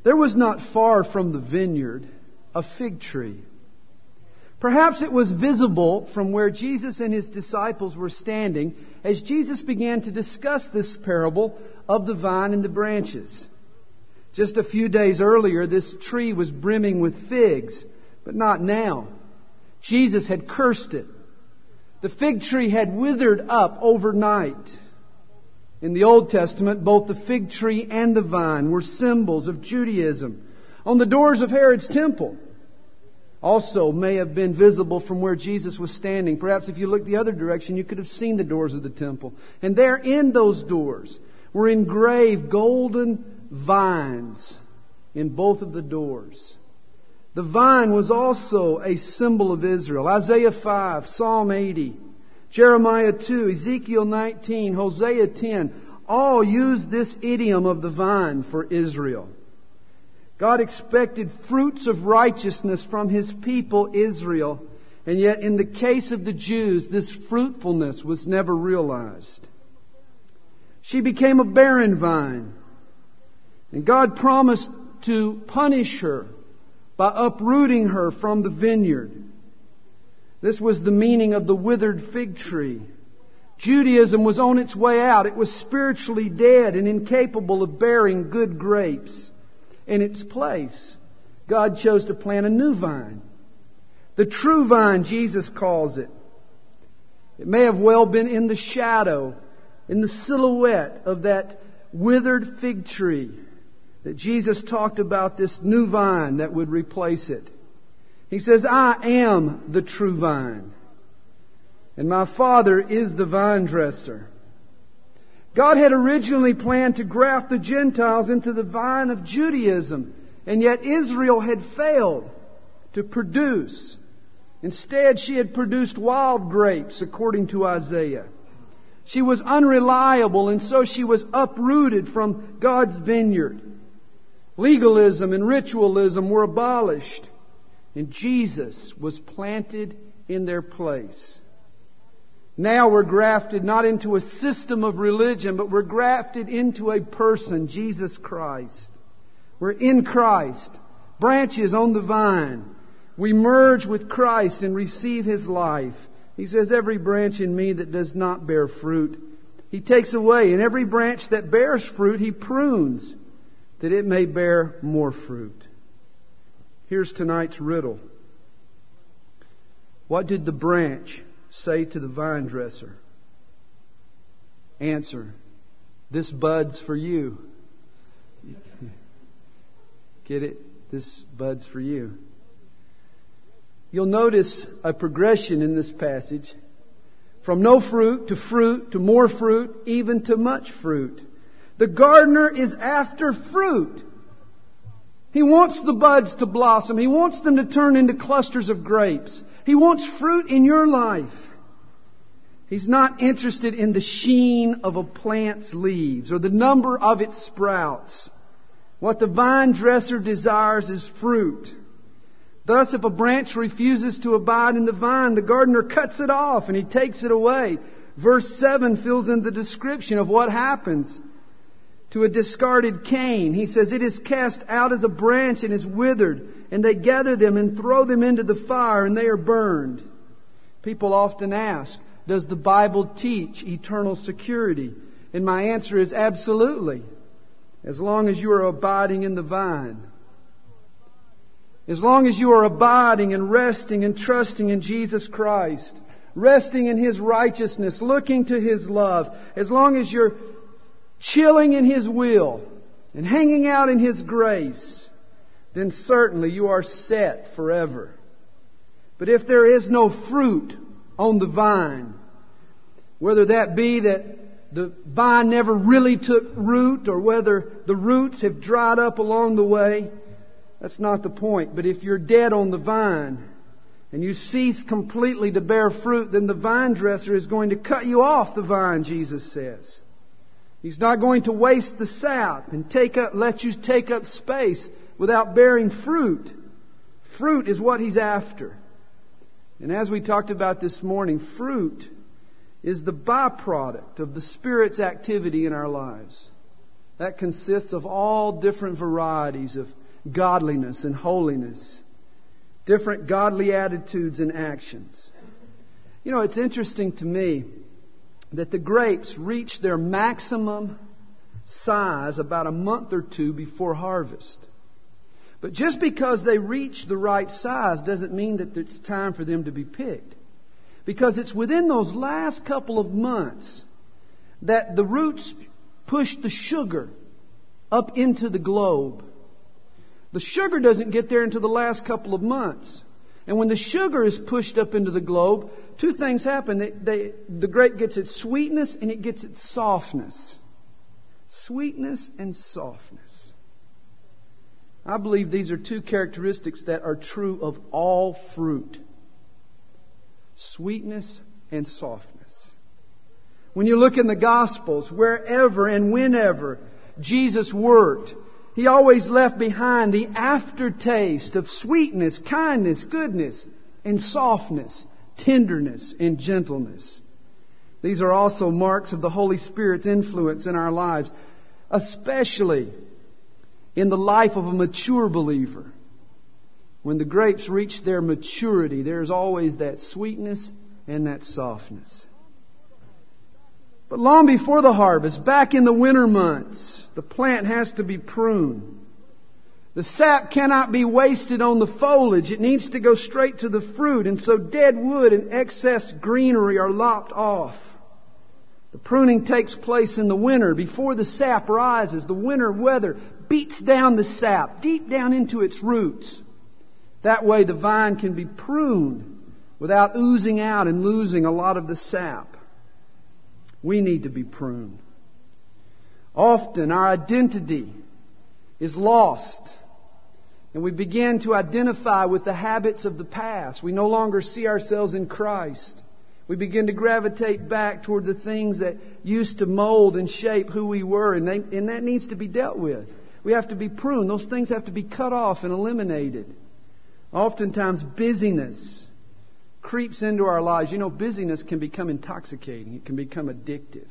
There was not far from the vineyard a fig tree. Perhaps it was visible from where Jesus and His disciples were standing as Jesus began to discuss this parable of the vine and the branches. Just a few days earlier, this tree was brimming with figs, but not now. Jesus had cursed it. The fig tree had withered up overnight. In the Old Testament, both the fig tree and the vine were symbols of Judaism. On the doors of Herod's temple also may have been visible from where Jesus was standing. Perhaps if you looked the other direction, you could have seen the doors of the temple. And there in those doors were engraved golden vines in both of the doors. The vine was also a symbol of Israel. Isaiah 5, Psalm 80, Jeremiah 2, Ezekiel 19, Hosea 10, all use this idiom of the vine for Israel. God expected fruits of righteousness from His people Israel, and yet in the case of the Jews, this fruitfulness was never realized. She became a barren vine, and God promised to punish her by uprooting her from the vineyard. This was the meaning of the withered fig tree. Judaism was on its way out. It was spiritually dead and incapable of bearing good grapes. In its place, God chose to plant a new vine. The true vine, Jesus calls it. It may have well been in the shadow, in the silhouette of that withered fig tree that Jesus talked about this new vine that would replace it. He says, I am the true vine, and my Father is the vine dresser. God had originally planned to graft the Gentiles into the vine of Judaism, and yet Israel had failed to produce. Instead, she had produced wild grapes, according to Isaiah. She was unreliable, and so she was uprooted from God's vineyard. Legalism and ritualism were abolished, and Jesus was planted in their place. Now we're grafted not into a system of religion, but we're grafted into a person, Jesus Christ. We're in Christ, branches on the vine. We merge with Christ and receive His life. He says, every branch in me that does not bear fruit, He takes away. And every branch that bears fruit, He prunes, that it may bear more fruit. Here's tonight's riddle. What did the branch say to the vine dresser? Answer, this bud's for you. Get it? This bud's for you. You'll notice a progression in this passage. From no fruit to more fruit, even to much fruit. The gardener is after fruit. He wants the buds to blossom. He wants them to turn into clusters of grapes. He wants fruit in your life. He's not interested in the sheen of a plant's leaves or the number of its sprouts. What the vine dresser desires is fruit. Thus, if a branch refuses to abide in the vine, the gardener cuts it off and he takes it away. Verse 7 fills in the description of what happens to a discarded cane. He says, it is cast out as a branch and is withered, and they gather them and throw them into the fire, and they are burned. People often ask, does the Bible teach eternal security? And my answer is absolutely. As long as you are abiding in the vine. As long as you are abiding and resting and trusting in Jesus Christ. Resting in His righteousness. Looking to His love. As long as you're chilling in His will and hanging out in His grace, then certainly you are set forever. But if there is no fruit on the vine, whether that be that the vine never really took root or whether the roots have dried up along the way, that's not the point. But if you're dead on the vine and you cease completely to bear fruit, then the vine dresser is going to cut you off the vine, Jesus says. He's not going to waste the sap and let you take up space without bearing fruit. Fruit is what He's after. And as we talked about this morning, fruit is the byproduct of the Spirit's activity in our lives. That consists of all different varieties of godliness and holiness, different godly attitudes and actions. You know, it's interesting to me that the grapes reach their maximum size about a month or two before harvest. But just because they reach the right size doesn't mean that it's time for them to be picked. Because it's within those last couple of months that the roots push the sugar up into the globe. The sugar doesn't get there until the last couple of months. And when the sugar is pushed up into the globe, two things happen. The grape gets its sweetness and it gets its softness. Sweetness and softness. I believe these are two characteristics that are true of all fruit. Sweetness and softness. When you look in the Gospels, wherever and whenever Jesus worked, He always left behind the aftertaste of sweetness, kindness, goodness, and softness, tenderness, and gentleness. These are also marks of the Holy Spirit's influence in our lives, especially in the life of a mature believer. When the grapes reach their maturity, there's always that sweetness and that softness. But long before the harvest, back in the winter months, the plant has to be pruned. The sap cannot be wasted on the foliage. It needs to go straight to the fruit. And so dead wood and excess greenery are lopped off. The pruning takes place in the winter before the sap rises. The winter weather beats down the sap deep down into its roots. That way the vine can be pruned without oozing out and losing a lot of the sap. We need to be pruned. Often our identity is lost and we begin to identify with the habits of the past. We no longer see ourselves in Christ. We begin to gravitate back toward the things that used to mold and shape who we were, and that needs to be dealt with. We have to be pruned. Those things have to be cut off and eliminated. Oftentimes busyness creeps into our lives. You know, busyness can become intoxicating. It can become addictive.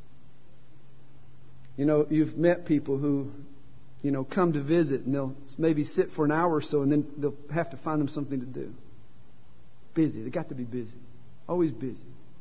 You know, you've met people who, come to visit and they'll maybe sit for an hour or so and then they'll have to find them something to do. Busy. They got to be busy. Always busy.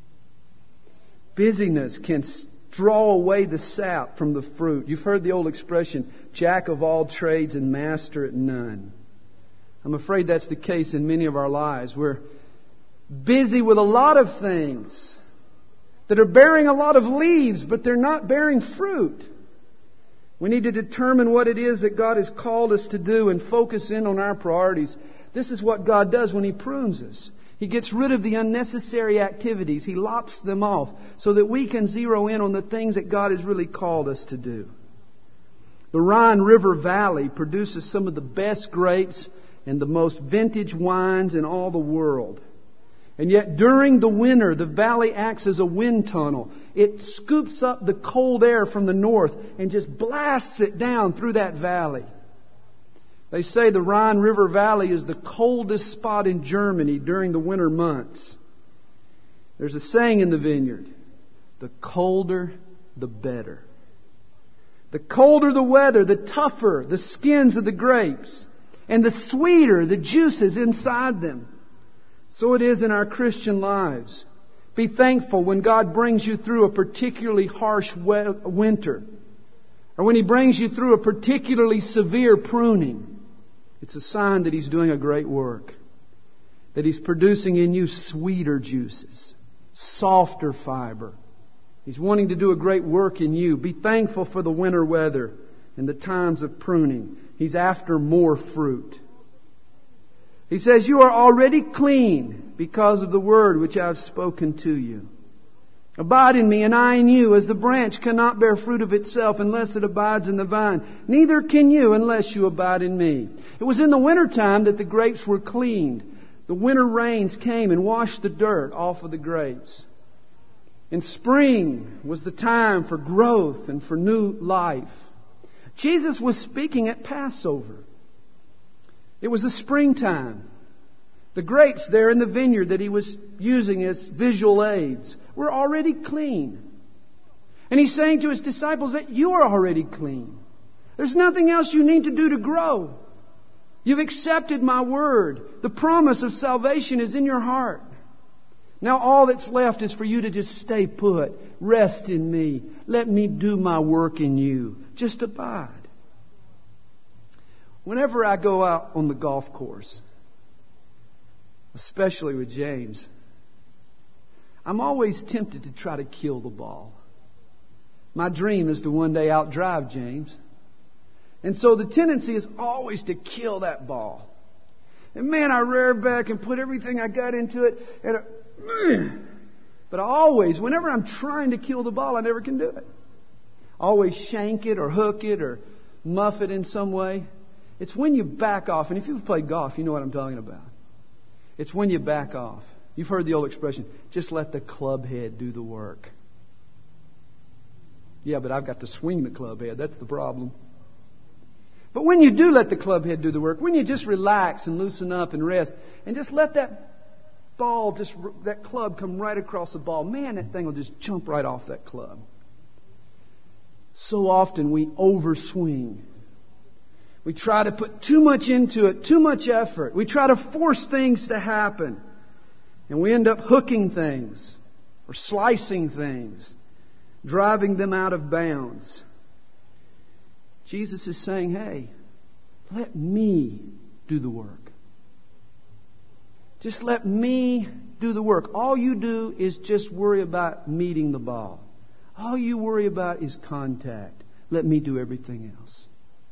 Busyness can draw away the sap from the fruit. You've heard the old expression, jack of all trades and master at none. I'm afraid that's the case in many of our lives. We're busy with a lot of things that are bearing a lot of leaves, but they're not bearing fruit. We need to determine what it is that God has called us to do and focus in on our priorities. This is what God does when He prunes us. He gets rid of the unnecessary activities. He lops them off so that we can zero in on the things that God has really called us to do. The Rhine River Valley produces some of the best grapes and the most vintage wines in all the world. And yet during the winter, the valley acts as a wind tunnel. It scoops up the cold air from the north and just blasts it down through that valley. They say the Rhine River Valley is the coldest spot in Germany during the winter months. There's a saying in the vineyard, the colder, the better. The colder the weather, the tougher the skins of the grapes, and the sweeter the juices inside them. So it is in our Christian lives. Be thankful when God brings you through a particularly harsh winter, or when He brings you through a particularly severe pruning. It's a sign that He's doing a great work, that He's producing in you sweeter juices, softer fiber. He's wanting to do a great work in you. Be thankful for the winter weather and the times of pruning. He's after more fruit. He says, you are already clean because of the word which I have spoken to you. Abide in me and I in you, as the branch cannot bear fruit of itself unless it abides in the vine. Neither can you unless you abide in me. It was in the wintertime that the grapes were cleaned. The winter rains came and washed the dirt off of the grapes. And spring was the time for growth and for new life. Jesus was speaking at Passover. It was the springtime. The grapes there in the vineyard that He was using as visual aids were already clean. And He's saying to His disciples that you are already clean. There's nothing else you need to do to grow. You've accepted my word. The promise of salvation is in your heart. Now all that's left is for you to just stay put. Rest in me. Let me do my work in you. Just abide. Whenever I go out on the golf course, especially with James, I'm always tempted to try to kill the ball. My dream is to one day outdrive James. And so the tendency is always to kill that ball. And man, I rear back and put everything I got into it. But I always, whenever I'm trying to kill the ball, I never can do it. I always shank it or hook it or muff it in some way. It's when you back off. And if you've played golf, you know what I'm talking about. It's when you back off. You've heard the old expression, just let the club head do the work. Yeah, but I've got to swing the club head. That's the problem. But when you do let the club head do the work, when you just relax and loosen up and rest, and just let that ball, that club come right across the ball, man, that thing will just jump right off that club. So often we overswing. We try to put too much into it, too much effort. We try to force things to happen. And we end up hooking things or slicing things, driving them out of bounds. Jesus is saying, hey, let me do the work. Just let me do the work. All you do is just worry about meeting the ball. All you worry about is contact. Let me do everything else.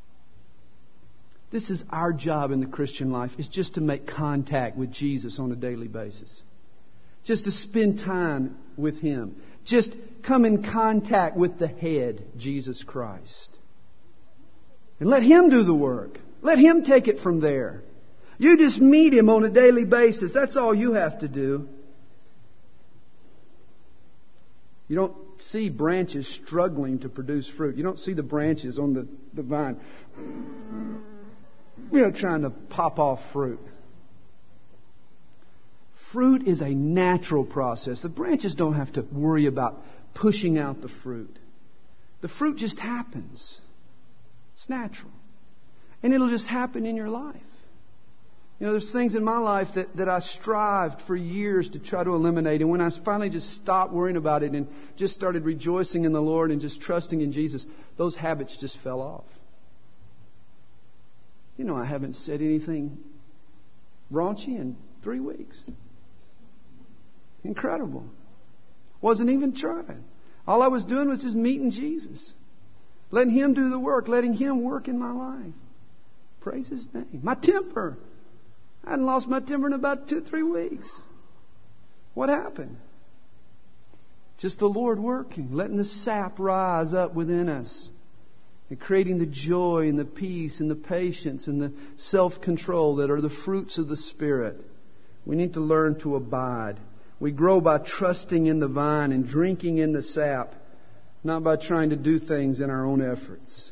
This is our job in the Christian life, is just to make contact with Jesus on a daily basis. Just to spend time with Him. Just come in contact with the head, Jesus Christ. And let Him do the work. Let Him take it from there. You just meet Him on a daily basis. That's all you have to do. You don't see branches struggling to produce fruit. You don't see the branches on the vine, trying to pop off fruit. Fruit is a natural process. The branches don't have to worry about pushing out the fruit. The fruit just happens. It's natural. And it'll just happen in your life. There's things in my life that I strived for years to try to eliminate. And when I finally just stopped worrying about it and just started rejoicing in the Lord and just trusting in Jesus, those habits just fell off. I haven't said anything raunchy in 3 weeks. Incredible. Wasn't even trying. All I was doing was just meeting Jesus. Letting Him do the work. Letting Him work in my life. Praise His name. My temper. I hadn't lost my temper in about 2-3 weeks. What happened? Just the Lord working. Letting the sap rise up within us. And creating the joy and the peace and the patience and the self-control that are the fruits of the Spirit. We need to learn to abide. We grow by trusting in the vine and drinking in the sap, not by trying to do things in our own efforts.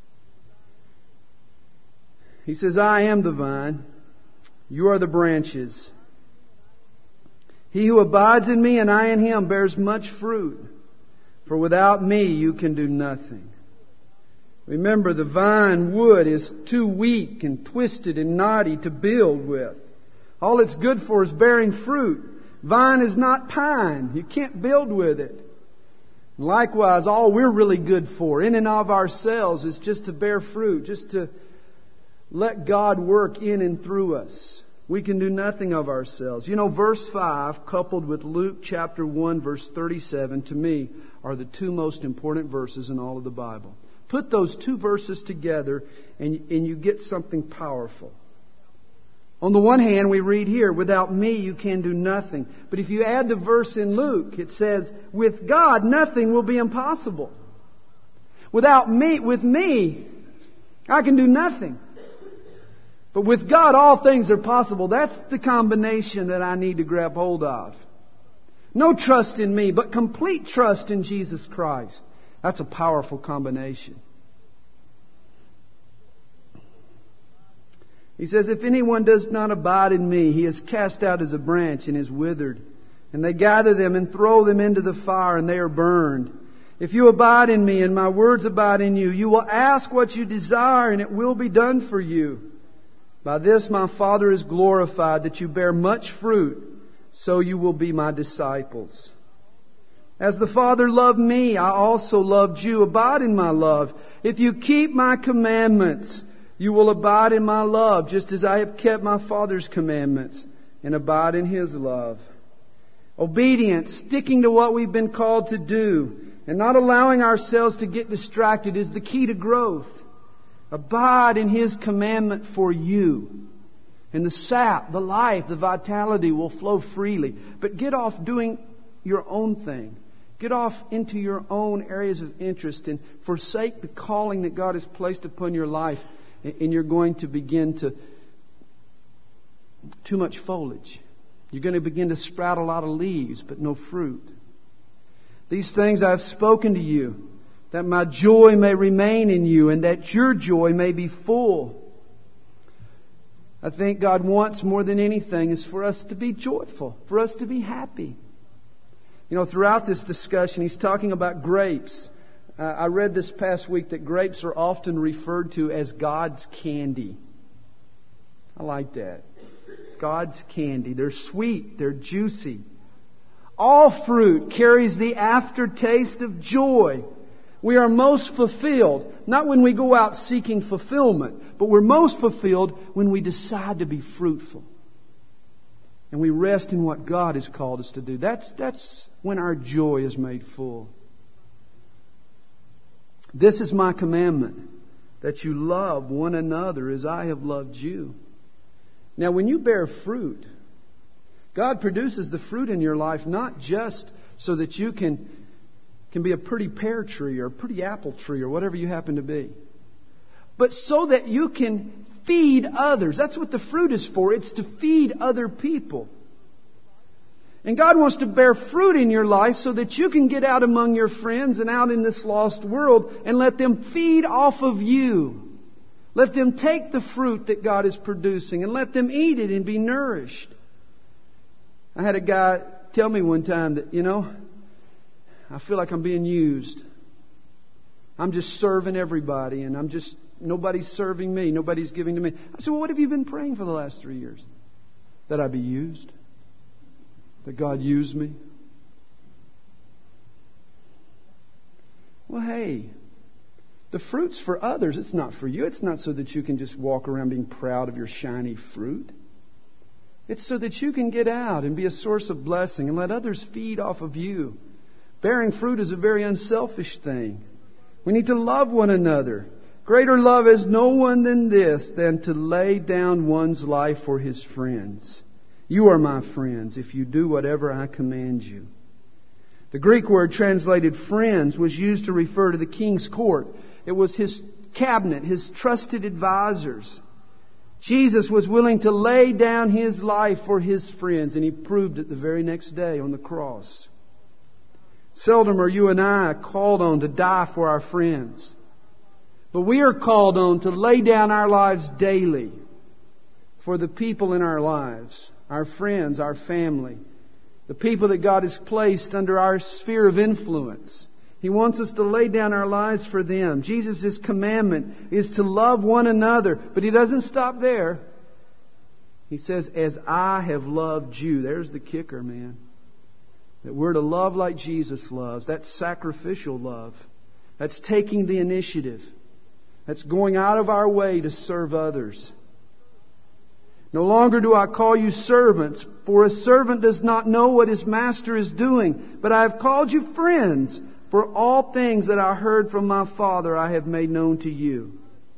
He says, I am the vine, you are the branches. He who abides in me and I in him bears much fruit, for without me you can do nothing. Remember, the vine wood is too weak and twisted and knotty to build with. All it's good for is bearing fruit. Vine is not pine. You can't build with it. Likewise, all we're really good for, in and of ourselves, is just to bear fruit, just to let God work in and through us. We can do nothing of ourselves. Verse 5, coupled with Luke chapter 1, verse 37, to me, are the two most important verses in all of the Bible. Put those two verses together and you get something powerful. On the one hand, we read here, without me you can do nothing. But if you add the verse in Luke, it says, with God nothing will be impossible. With me, I can do nothing. But with God all things are possible. That's the combination that I need to grab hold of. No trust in me, but complete trust in Jesus Christ. That's a powerful combination. He says, if anyone does not abide in me, he is cast out as a branch and is withered. And they gather them and throw them into the fire, and they are burned. If you abide in me and my words abide in you, you will ask what you desire and it will be done for you. By this my Father is glorified, that you bear much fruit, so you will be my disciples. As the Father loved me, I also loved you. Abide in my love. If you keep my commandments, you will abide in my love, just as I have kept my Father's commandments and abide in His love. Obedience, sticking to what we've been called to do, and not allowing ourselves to get distracted is the key to growth. Abide in His commandment for you. And the sap, the life, the vitality will flow freely. But get off doing your own thing. Get off into your own areas of interest and forsake the calling that God has placed upon your life. And you're going to begin to... too much foliage. You're going to begin to sprout a lot of leaves, but no fruit. These things I have spoken to you, that my joy may remain in you, and that your joy may be full. I think God wants more than anything is for us to be joyful, for us to be happy. You know, throughout this discussion, He's talking about grapes. I read this past week that grapes are often referred to as God's candy. I like that. God's candy. They're sweet. They're juicy. All fruit carries the aftertaste of joy. We are most fulfilled, not when we go out seeking fulfillment, but we're most fulfilled when we decide to be fruitful. And we rest in what God has called us to do. That's when our joy is made full. This is my commandment, that you love one another as I have loved you. Now, when you bear fruit, God produces the fruit in your life not just so that you can be a pretty pear tree or a pretty apple tree or whatever you happen to be, but so that you can feed others. That's what the fruit is for. It's to feed other people. And God wants to bear fruit in your life so that you can get out among your friends and out in this lost world and let them feed off of you. Let them take the fruit that God is producing and let them eat it and be nourished. I had a guy tell me one time that, I feel like I'm being used. I'm just serving everybody and nobody's serving me. Nobody's giving to me. I said, well, what have you been praying for the last 3 years? That I be used? That God use me? Well, hey, the fruit's for others. It's not for you. It's not so that you can just walk around being proud of your shiny fruit. It's so that you can get out and be a source of blessing and let others feed off of you. Bearing fruit is a very unselfish thing. We need to love one another. Greater love is no one than this, than to lay down one's life for his friends. You are my friends if you do whatever I command you. The Greek word translated friends was used to refer to the king's court. It was his cabinet, his trusted advisors. Jesus was willing to lay down His life for His friends, and He proved it the very next day on the cross. Seldom are you and I called on to die for our friends. But we are called on to lay down our lives daily for the people in our lives, our friends, our family, the people that God has placed under our sphere of influence. He wants us to lay down our lives for them. Jesus' commandment is to love one another. But He doesn't stop there. He says, as I have loved you. There's the kicker, man. That we're to love like Jesus loves. That's sacrificial love. That's taking the initiative. That's going out of our way to serve others. No longer do I call you servants, for a servant does not know what his master is doing. But I have called you friends. For all things that I heard from my Father I have made known to you.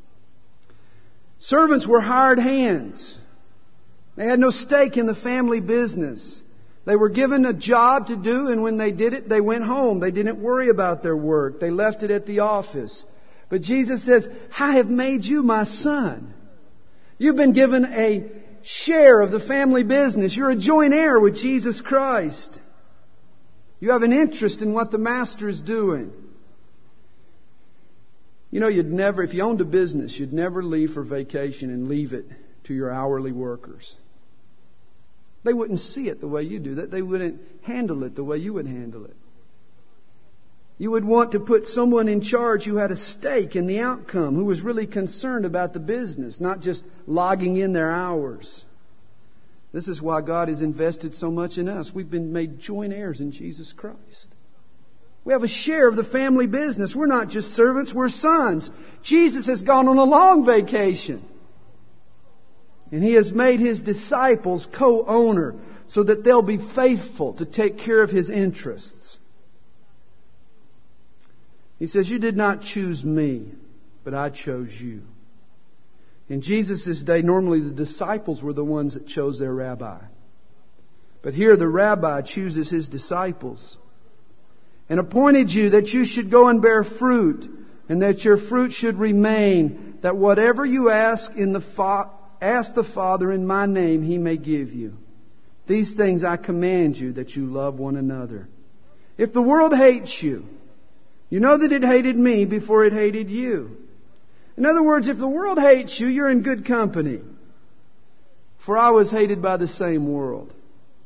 Servants were hired hands. They had no stake in the family business. They were given a job to do, and when they did it, they went home. They didn't worry about their work. They left it at the office. But Jesus says, I have made you my son. You've been given a share of the family business. You're a joint heir with Jesus Christ. You have an interest in what the Master is doing. If you owned a business, you'd never leave for vacation and leave it to your hourly workers. They wouldn't see it the way you do. They wouldn't handle it the way you would handle it. You would want to put someone in charge who had a stake in the outcome, who was really concerned about the business, not just logging in their hours. This is why God has invested so much in us. We've been made joint heirs in Jesus Christ. We have a share of the family business. We're not just servants, we're sons. Jesus has gone on a long vacation. And He has made His disciples co-owner so that they'll be faithful to take care of His interests. He says, you did not choose me, but I chose you. In Jesus' day, normally the disciples were the ones that chose their rabbi. But here the rabbi chooses his disciples and appointed you that you should go and bear fruit, and that your fruit should remain, that whatever you ask ask the Father in my name, He may give you. These things I command you, that you love one another. If the world hates you, you know that it hated me before it hated you. In other words, if the world hates you, you're in good company. For I was hated by the same world.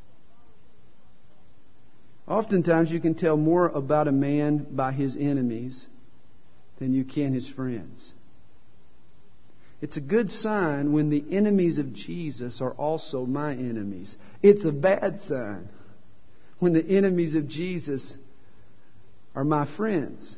Oftentimes you can tell more about a man by his enemies than you can his friends. It's a good sign when the enemies of Jesus are also my enemies. It's a bad sign when the enemies of Jesus are my friends.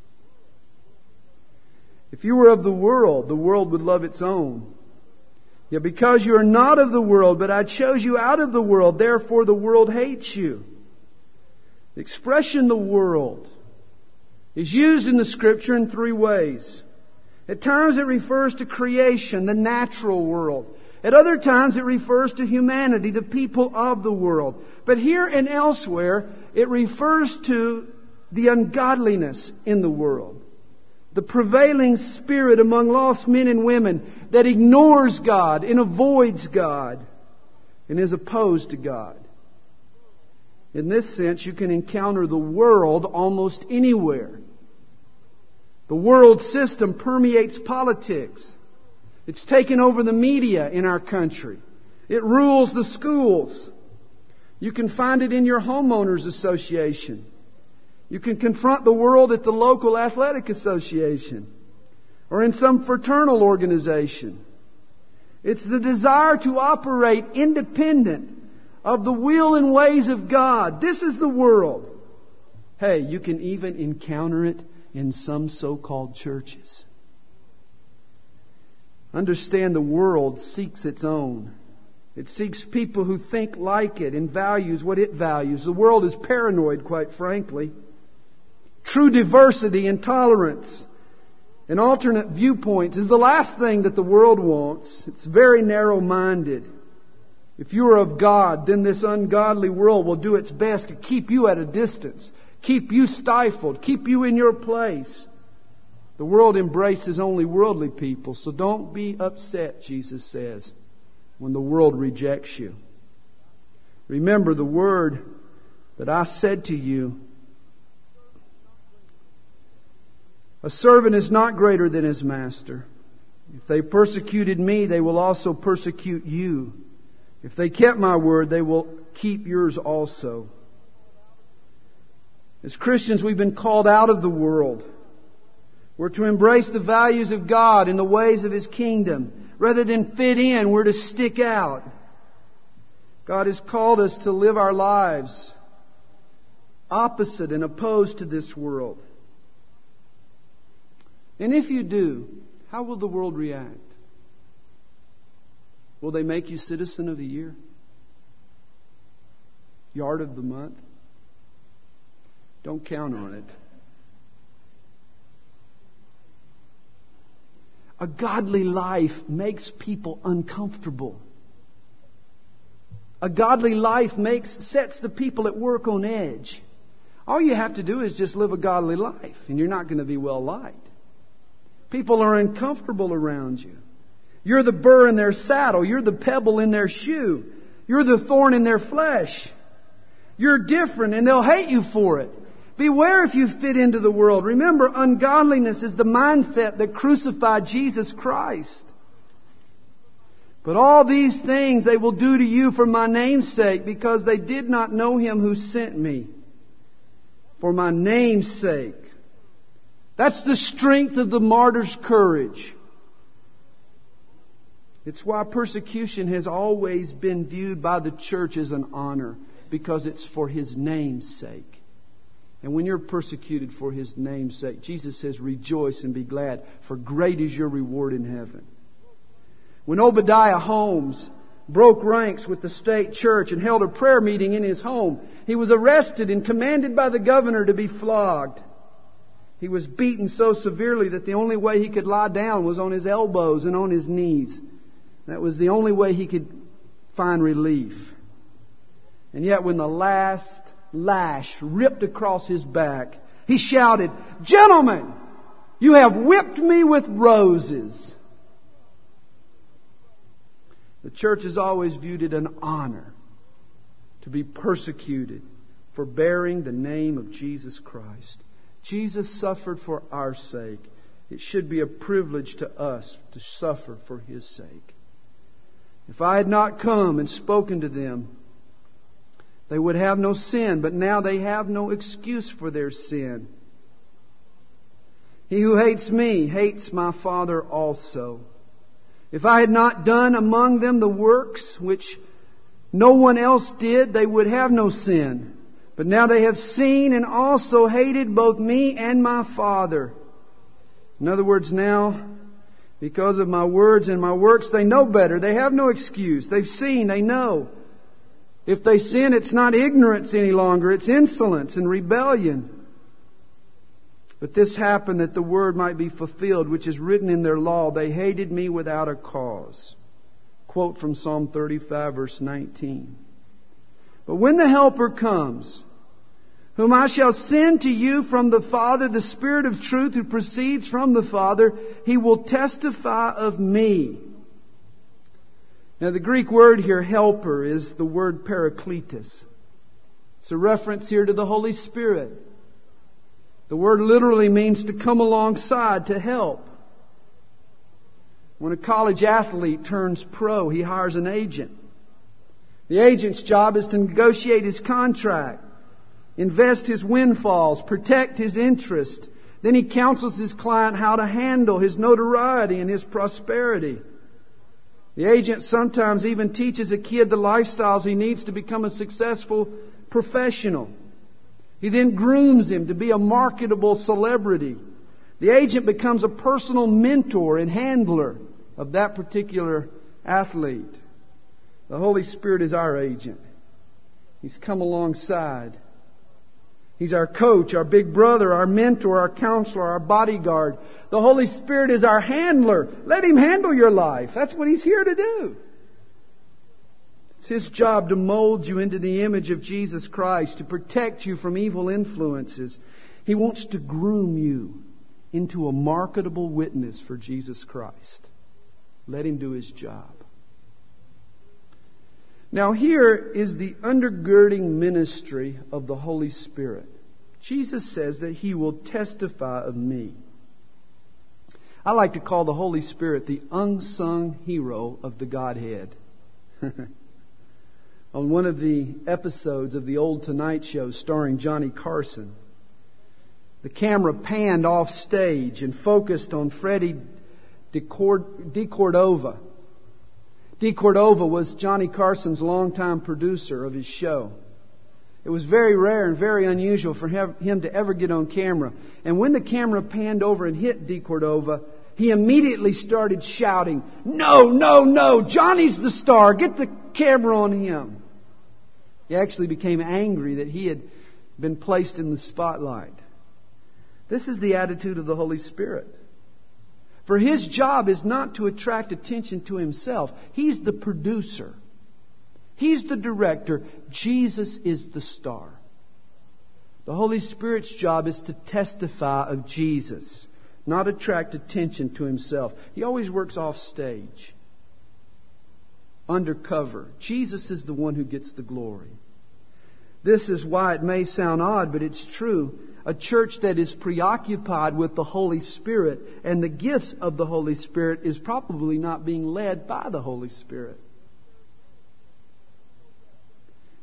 If you were of the world would love its own. Yet because you are not of the world, but I chose you out of the world, therefore the world hates you. The expression the world is used in the Scripture in three ways. At times it refers to creation, the natural world. At other times it refers to humanity, the people of the world. But here and elsewhere it refers to the ungodliness in the world. The prevailing spirit among lost men and women that ignores God and avoids God and is opposed to God. In this sense, you can encounter the world almost anywhere. The world system permeates politics. It's taken over the media in our country. It rules the schools. You can find it in your homeowners association. You can confront the world at the local athletic association or in some fraternal organization. It's the desire to operate independent of the will and ways of God. This is the world. Hey, you can even encounter it in some so-called churches. Understand, the world seeks its own. It seeks people who think like it and values what it values. The world is paranoid, quite frankly. True diversity and tolerance and alternate viewpoints is the last thing that the world wants. It's very narrow-minded. If you are of God, then this ungodly world will do its best to keep you at a distance, keep you stifled, keep you in your place. The world embraces only worldly people, so don't be upset, Jesus says, when the world rejects you. Remember the word that I said to you. A servant is not greater than his master. If they persecuted me, they will also persecute you. If they kept my word, they will keep yours also. As Christians, we've been called out of the world. We're to embrace the values of God and the ways of His kingdom. Rather than fit in, we're to stick out. God has called us to live our lives opposite and opposed to this world. And if you do, how will the world react? Will they make you Citizen of the Year? Yard of the Month? Don't count on it. A godly life makes people uncomfortable. A godly life sets the people at work on edge. All you have to do is just live a godly life, and you're not going to be well liked. People are uncomfortable around you. You're the burr in their saddle. You're the pebble in their shoe. You're the thorn in their flesh. You're different, and they'll hate you for it. Beware if you fit into the world. Remember, ungodliness is the mindset that crucified Jesus Christ. But all these things they will do to you for my name's sake, because they did not know Him who sent me. for my name's sake. That's the strength of the martyr's courage. It's why persecution has always been viewed by the church as an honor, because it's for His name's sake. And when you're persecuted for His name's sake, Jesus says, rejoice and be glad, for great is your reward in heaven. When Obadiah Holmes broke ranks with the state church and held a prayer meeting in his home, he was arrested and commanded by the governor to be flogged. He was beaten so severely that the only way he could lie down was on his elbows and on his knees. That was the only way he could find relief. And yet when the last lash ripped across his back, he shouted, "Gentlemen, you have whipped me with roses." The church has always viewed it an honor to be persecuted for bearing the name of Jesus Christ. Jesus suffered for our sake. It should be a privilege to us to suffer for His sake. If I had not come and spoken to them, they would have no sin, but now they have no excuse for their sin. He who hates me hates my Father also. If I had not done among them the works which no one else did, they would have no sin. But now they have seen and also hated both me and my Father. In other words, now, because of my words and my works, they know better. They have no excuse. They've seen, they know. If they sin, it's not ignorance any longer. It's insolence and rebellion. But this happened that the word might be fulfilled, which is written in their law. They hated me without a cause. Quote from Psalm 35, verse 19. But when the Helper comes, whom I shall send to you from the Father, the Spirit of truth who proceeds from the Father, He will testify of me. Now the Greek word here, helper, is the word parakletos. It's a reference here to the Holy Spirit. The word literally means to come alongside, to help. When a college athlete turns pro, he hires an agent. The agent's job is to negotiate his contract, invest his windfalls, protect his interest. Then he counsels his client how to handle his notoriety and his prosperity. The agent sometimes even teaches a kid the lifestyles he needs to become a successful professional. He then grooms him to be a marketable celebrity. The agent becomes a personal mentor and handler of that particular athlete. The Holy Spirit is our agent. He's come alongside. He's our coach, our big brother, our mentor, our counselor, our bodyguard. The Holy Spirit is our handler. Let Him handle your life. That's what He's here to do. It's His job to mold you into the image of Jesus Christ, to protect you from evil influences. He wants to groom you into a marketable witness for Jesus Christ. Let Him do His job. Now here is the undergirding ministry of the Holy Spirit. Jesus says that He will testify of me. I like to call the Holy Spirit the unsung hero of the Godhead. On one of the episodes of the old Tonight Show starring Johnny Carson, the camera panned off stage and focused on Freddie DeCordova. DeCordova was Johnny Carson's longtime producer of his show. It was very rare and very unusual for him to ever get on camera. And when the camera panned over and hit DeCordova, he immediately started shouting, "No, no, no! Johnny's the star! Get the camera on him!" He actually became angry that he had been placed in the spotlight. This is the attitude of the Holy Spirit. For His job is not to attract attention to Himself. He's the producer. He's the director. Jesus is the star. The Holy Spirit's job is to testify of Jesus, not attract attention to Himself. He always works off stage, undercover. Jesus is the one who gets the glory. This is why it may sound odd, but it's true. A church that is preoccupied with the Holy Spirit and the gifts of the Holy Spirit is probably not being led by the Holy Spirit.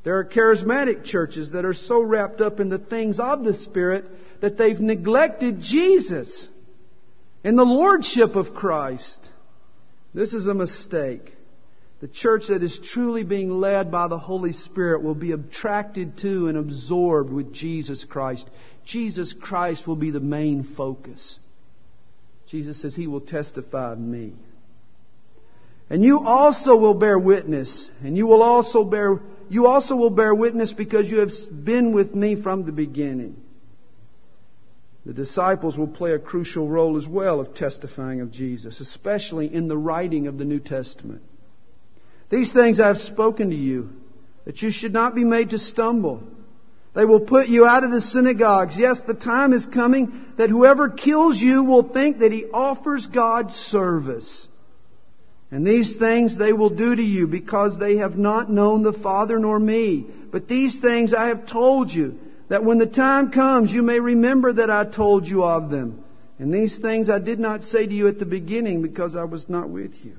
There are charismatic churches that are so wrapped up in the things of the Spirit that they've neglected Jesus and the Lordship of Christ. This is a mistake. The church that is truly being led by the Holy Spirit will be attracted to and absorbed with Jesus Christ. Jesus Christ will be the main focus. Jesus says He will testify of me. And you also will bear witness. And you also will bear witness because you have been with me from the beginning. The disciples will play a crucial role as well of testifying of Jesus, especially in the writing of the New Testament. These things I have spoken to you, that you should not be made to stumble. They will put you out of the synagogues. Yes, the time is coming that whoever kills you will think that he offers God service. And these things they will do to you because they have not known the Father nor me. But these things I have told you, that when the time comes you may remember that I told you of them. And these things I did not say to you at the beginning because I was not with you.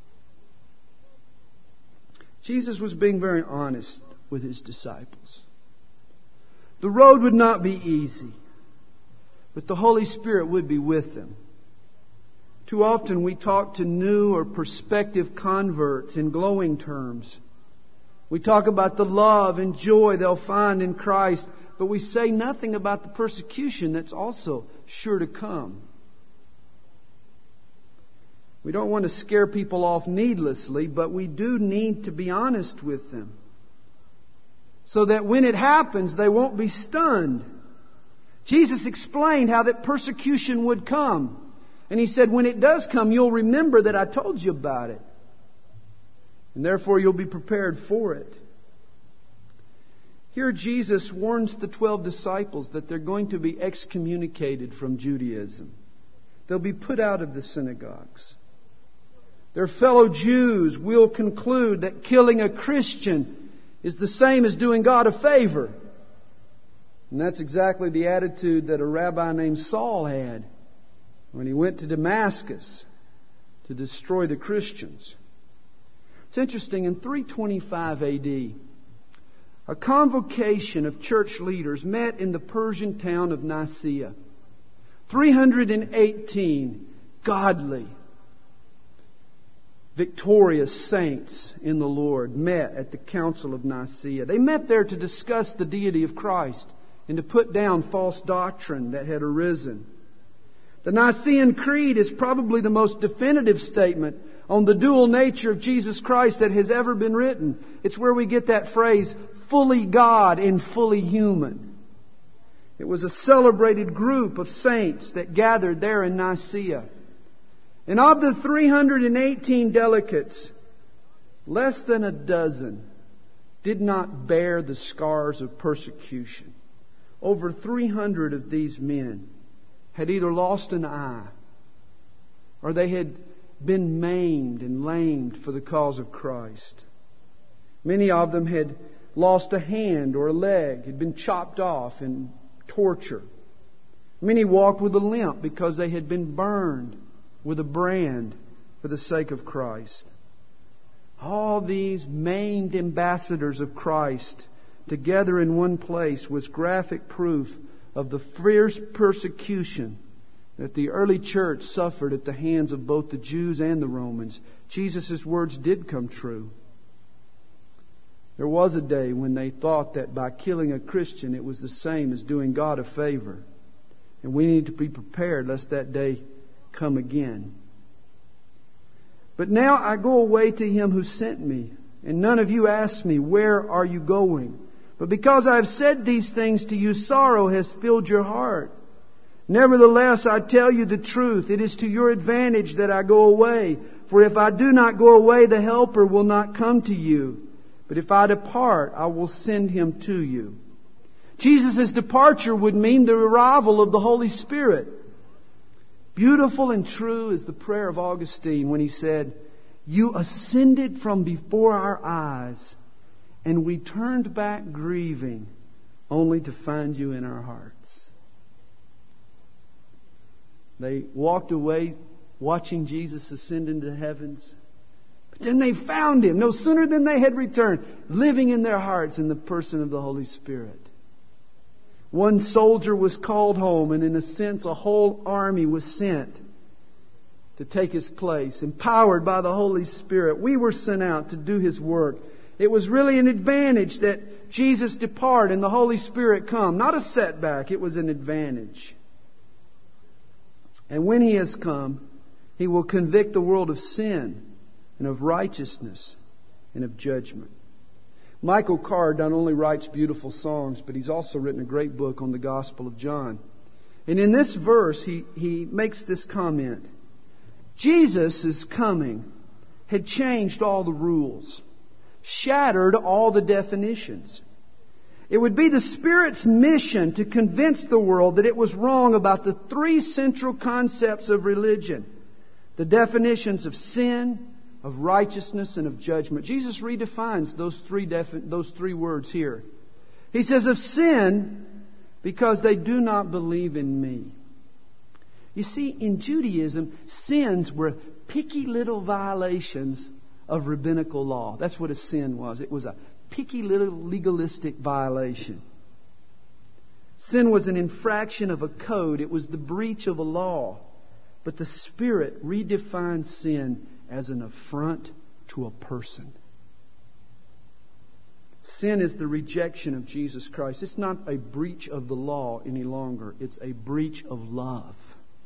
Jesus was being very honest with His disciples. The road would not be easy, but the Holy Spirit would be with them. Too often we talk to new or prospective converts in glowing terms. We talk about the love and joy they'll find in Christ, but we say nothing about the persecution that's also sure to come. We don't want to scare people off needlessly, but we do need to be honest with them, so that when it happens, they won't be stunned. Jesus explained how that persecution would come. And He said, when it does come, you'll remember that I told you about it. And therefore, you'll be prepared for it. Here Jesus warns the 12 disciples that they're going to be excommunicated from Judaism. They'll be put out of the synagogues. Their fellow Jews will conclude that killing a Christian is the same as doing God a favor. And that's exactly the attitude that a rabbi named Saul had when he went to Damascus to destroy the Christians. It's interesting, in 325 A.D., a convocation of church leaders met in the Persian town of Nicaea. 318 godly, victorious saints in the Lord met at the Council of Nicaea. They met there to discuss the deity of Christ and to put down false doctrine that had arisen. The Nicene Creed is probably the most definitive statement on the dual nature of Jesus Christ that has ever been written. It's where we get that phrase, fully God and fully human. It was a celebrated group of saints that gathered there in Nicaea. And of the 318 delegates, less than a dozen did not bear the scars of persecution. Over 300 of these men had either lost an eye or they had been maimed and lamed for the cause of Christ. Many of them had lost a hand or a leg, had been chopped off in torture. Many walked with a limp because they had been burned with a brand for the sake of Christ. All these maimed ambassadors of Christ together in one place was graphic proof of the fierce persecution that the early church suffered at the hands of both the Jews and the Romans. Jesus' words did come true. There was a day when they thought that by killing a Christian it was the same as doing God a favor. And we need to be prepared lest that day come again. But now I go away to Him who sent me, and none of you ask me, where are you going? But because I have said these things to you, sorrow has filled your heart. Nevertheless, I tell you the truth. It is to your advantage that I go away. For if I do not go away, the Helper will not come to you. But if I depart, I will send Him to you. Jesus' departure would mean the arrival of the Holy Spirit. Beautiful and true is the prayer of Augustine when he said, "You ascended from before our eyes, and we turned back grieving, only to find you in our hearts." They walked away watching Jesus ascend into the heavens, But then they found Him no sooner than they had returned, living in their hearts in the person of the Holy Spirit. One soldier was called home, and in a sense a whole army was sent to take his place. Empowered by the Holy Spirit, we were sent out to do His work. It was really an advantage that Jesus depart and the Holy Spirit come. Not a setback, it was an advantage. And when He has come, He will convict the world of sin and of righteousness and of judgment. Michael Card not only writes beautiful songs, but he's also written a great book on the Gospel of John. And in this verse, he makes this comment. Jesus' coming had changed all the rules, shattered all the definitions. It would be the Spirit's mission to convince the world that it was wrong about the three central concepts of religion. The definitions of sin, of righteousness, and of judgment. Jesus redefines those three words here. He says of sin, because they do not believe in me. You see, in Judaism, sins were picky little violations of rabbinical law. That's what a sin was. It was a picky little legalistic violation. Sin was an infraction of a code. It was the breach of a law. But the Spirit redefined sin as an affront to a person. Sin is the rejection of Jesus Christ. It's not a breach of the law any longer. It's a breach of love.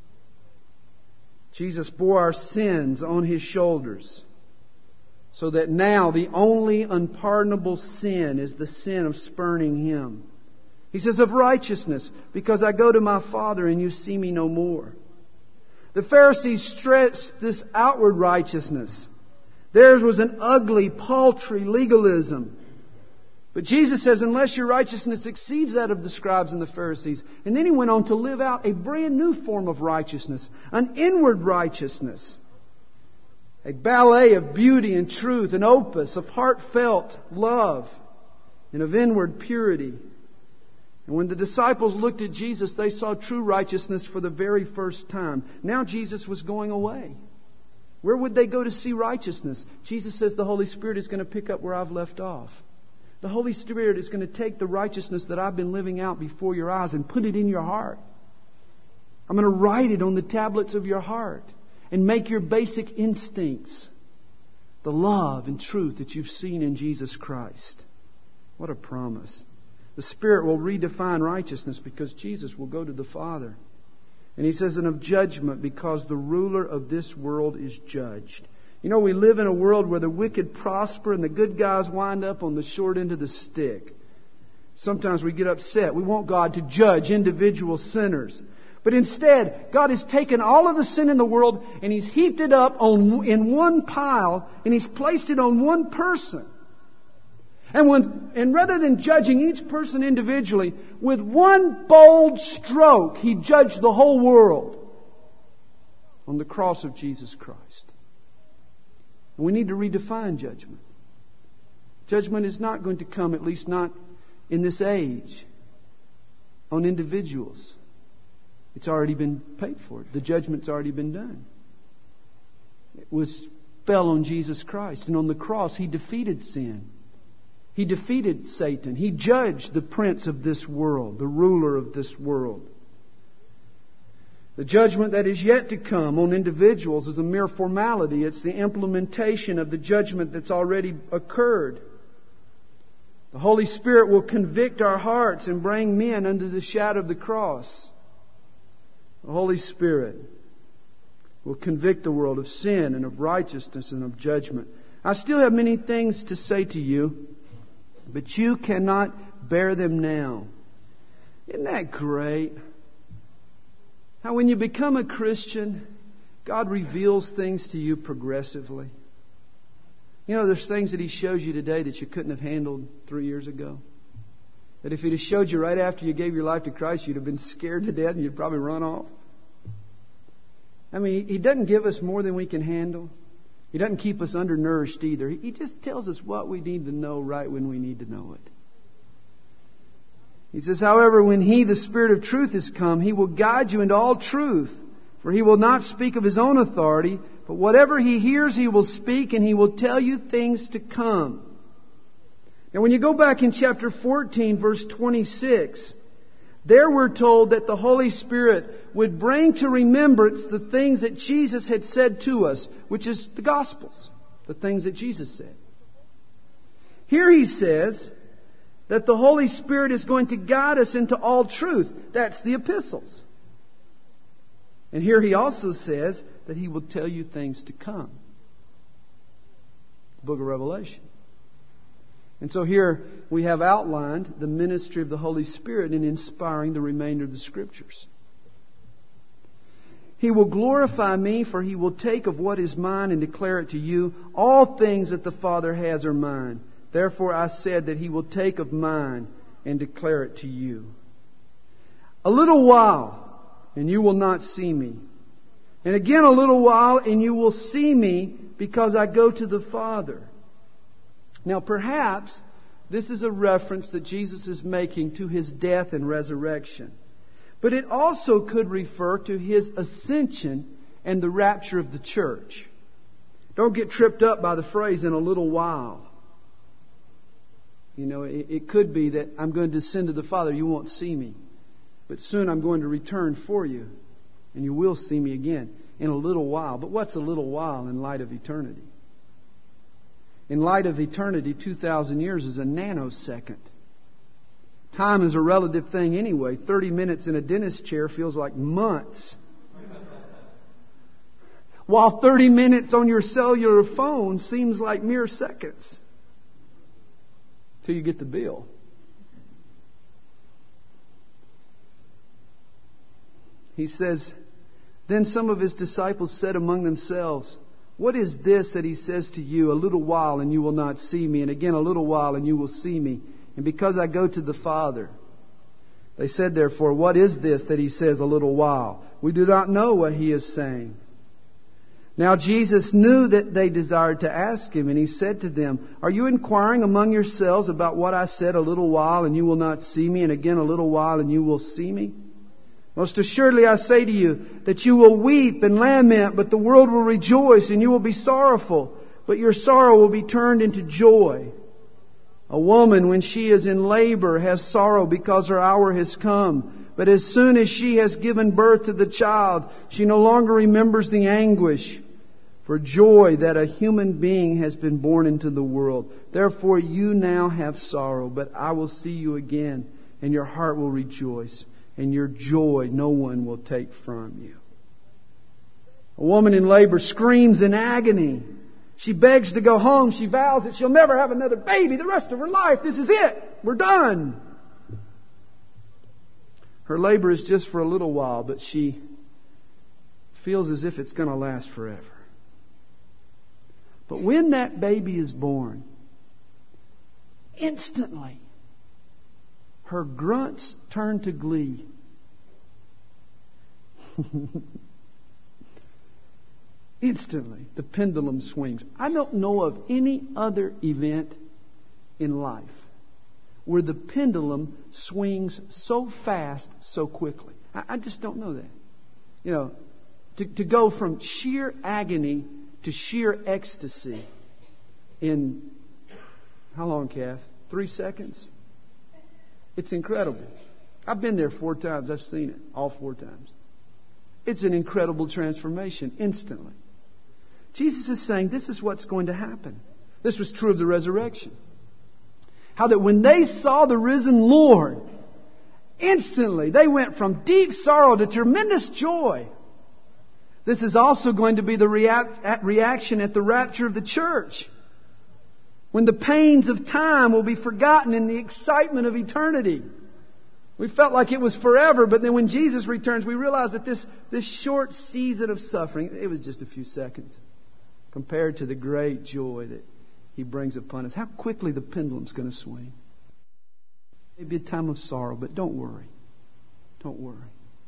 Jesus bore our sins on His shoulders, so that now the only unpardonable sin is the sin of spurning Him. He says of righteousness, because I go to my Father and you see me no more. The Pharisees stressed this outward righteousness. Theirs was an ugly, paltry legalism. But Jesus says, unless your righteousness exceeds that of the scribes and the Pharisees. And then He went on to live out a brand new form of righteousness, an inward righteousness. A ballet of beauty and truth, an opus of heartfelt love and of inward purity. And when the disciples looked at Jesus, they saw true righteousness for the very first time. Now Jesus was going away. Where would they go to see righteousness? Jesus says the Holy Spirit is going to pick up where I've left off. The Holy Spirit is going to take the righteousness that I've been living out before your eyes and put it in your heart. I'm going to write it on the tablets of your heart and make your basic instincts the love and truth that you've seen in Jesus Christ. What a promise. The Spirit will redefine righteousness because Jesus will go to the Father. And He says, and of judgment, because the ruler of this world is judged. You know, we live in a world where the wicked prosper and the good guys wind up on the short end of the stick. Sometimes we get upset. We want God to judge individual sinners. But instead, God has taken all of the sin in the world and He's heaped it up in one pile and He's placed it on one person. And rather than judging each person individually, with one bold stroke, He judged the whole world on the cross of Jesus Christ. And we need to redefine judgment. Judgment is not going to come, at least not in this age, on individuals. It's already been paid for. The judgment's already been done. It fell on Jesus Christ. And on the cross, He defeated sin. He defeated Satan. He judged the prince of this world, the ruler of this world. The judgment that is yet to come on individuals is a mere formality. It's the implementation of the judgment that's already occurred. The Holy Spirit will convict our hearts and bring men under the shadow of the cross. The Holy Spirit will convict the world of sin and of righteousness and of judgment. I still have many things to say to you, but you cannot bear them now. Isn't that great? How when you become a Christian, God reveals things to you progressively. You know, there's things that He shows you today that you couldn't have handled 3 years ago. That if He'd have showed you right after you gave your life to Christ, you'd have been scared to death and you'd probably run off. I mean, He doesn't give us more than we can handle. He doesn't keep us undernourished either. He just tells us what we need to know right when we need to know it. He says, however, when He, the Spirit of truth, is come, He will guide you into all truth. For He will not speak of His own authority, But whatever He hears, He will speak, and He will tell you things to come. Now when you go back in chapter 14, verse 26, there we're told that the Holy Spirit would bring to remembrance the things that Jesus had said to us, which is the Gospels, the things that Jesus said. Here He says that the Holy Spirit is going to guide us into all truth. That's the epistles. And here He also says that He will tell you things to come. The book of Revelation. And so here we have outlined the ministry of the Holy Spirit in inspiring the remainder of the Scriptures. He will glorify me, for He will take of what is mine and declare it to you. All things that the Father has are mine. Therefore I said that He will take of mine and declare it to you. A little while, and you will not see me. And again a little while, and you will see me, because I go to the Father. Now perhaps this is a reference that Jesus is making to His death and resurrection. But it also could refer to His ascension and the rapture of the church. Don't get tripped up by the phrase, in a little while. You know, it could be that I'm going to descend to the Father, you won't see me. But soon I'm going to return for you, and you will see me again in a little while. But what's a little while in light of eternity? In light of eternity, 2,000 years is a nanosecond. Time is a relative thing anyway. 30 minutes in a dentist chair feels like months. While 30 minutes on your cellular phone seems like mere seconds. Till you get the bill. He says, then some of His disciples said among themselves, what is this that He says to you, a little while and you will not see me, and again a little while and you will see me, and because I go to the Father? They said therefore, what is this that He says, a little while? We do not know what He is saying. Now Jesus knew that they desired to ask Him, and He said to them, are you inquiring among yourselves about what I said, a little while and you will not see me, and again a little while and you will see me? Most assuredly I say to you that you will weep and lament, but the world will rejoice, and you will be sorrowful, but your sorrow will be turned into joy. A woman, when she is in labor, has sorrow because her hour has come. But as soon as she has given birth to the child, she no longer remembers the anguish for joy that a human being has been born into the world. Therefore you now have sorrow, but I will see you again, and your heart will rejoice, and your joy no one will take from you. A woman in labor screams in agony. She begs to go home. She vows that she'll never have another baby the rest of her life. This is it. We're done. Her labor is just for a little while, but she feels as if it's going to last forever. But when that baby is born, instantly, her grunts turn to glee. Instantly, the pendulum swings. I don't know of any other event in life where the pendulum swings so fast, so quickly. I just don't know that. You know, to go from sheer agony to sheer ecstasy in, how long, Kath? 3 seconds? It's incredible. I've been there 4 times. I've seen it all 4 times. It's an incredible transformation instantly. Jesus is saying this is what's going to happen. This was true of the resurrection. How that when they saw the risen Lord, instantly they went from deep sorrow to tremendous joy. This is also going to be the reaction at the rapture of the church. When the pains of time will be forgotten in the excitement of eternity. We felt like it was forever, but then when Jesus returns, we realize that this short season of suffering, it was just a few seconds compared to the great joy that He brings upon us. How quickly the pendulum's going to swing. Maybe a time of sorrow, but don't worry. Don't worry.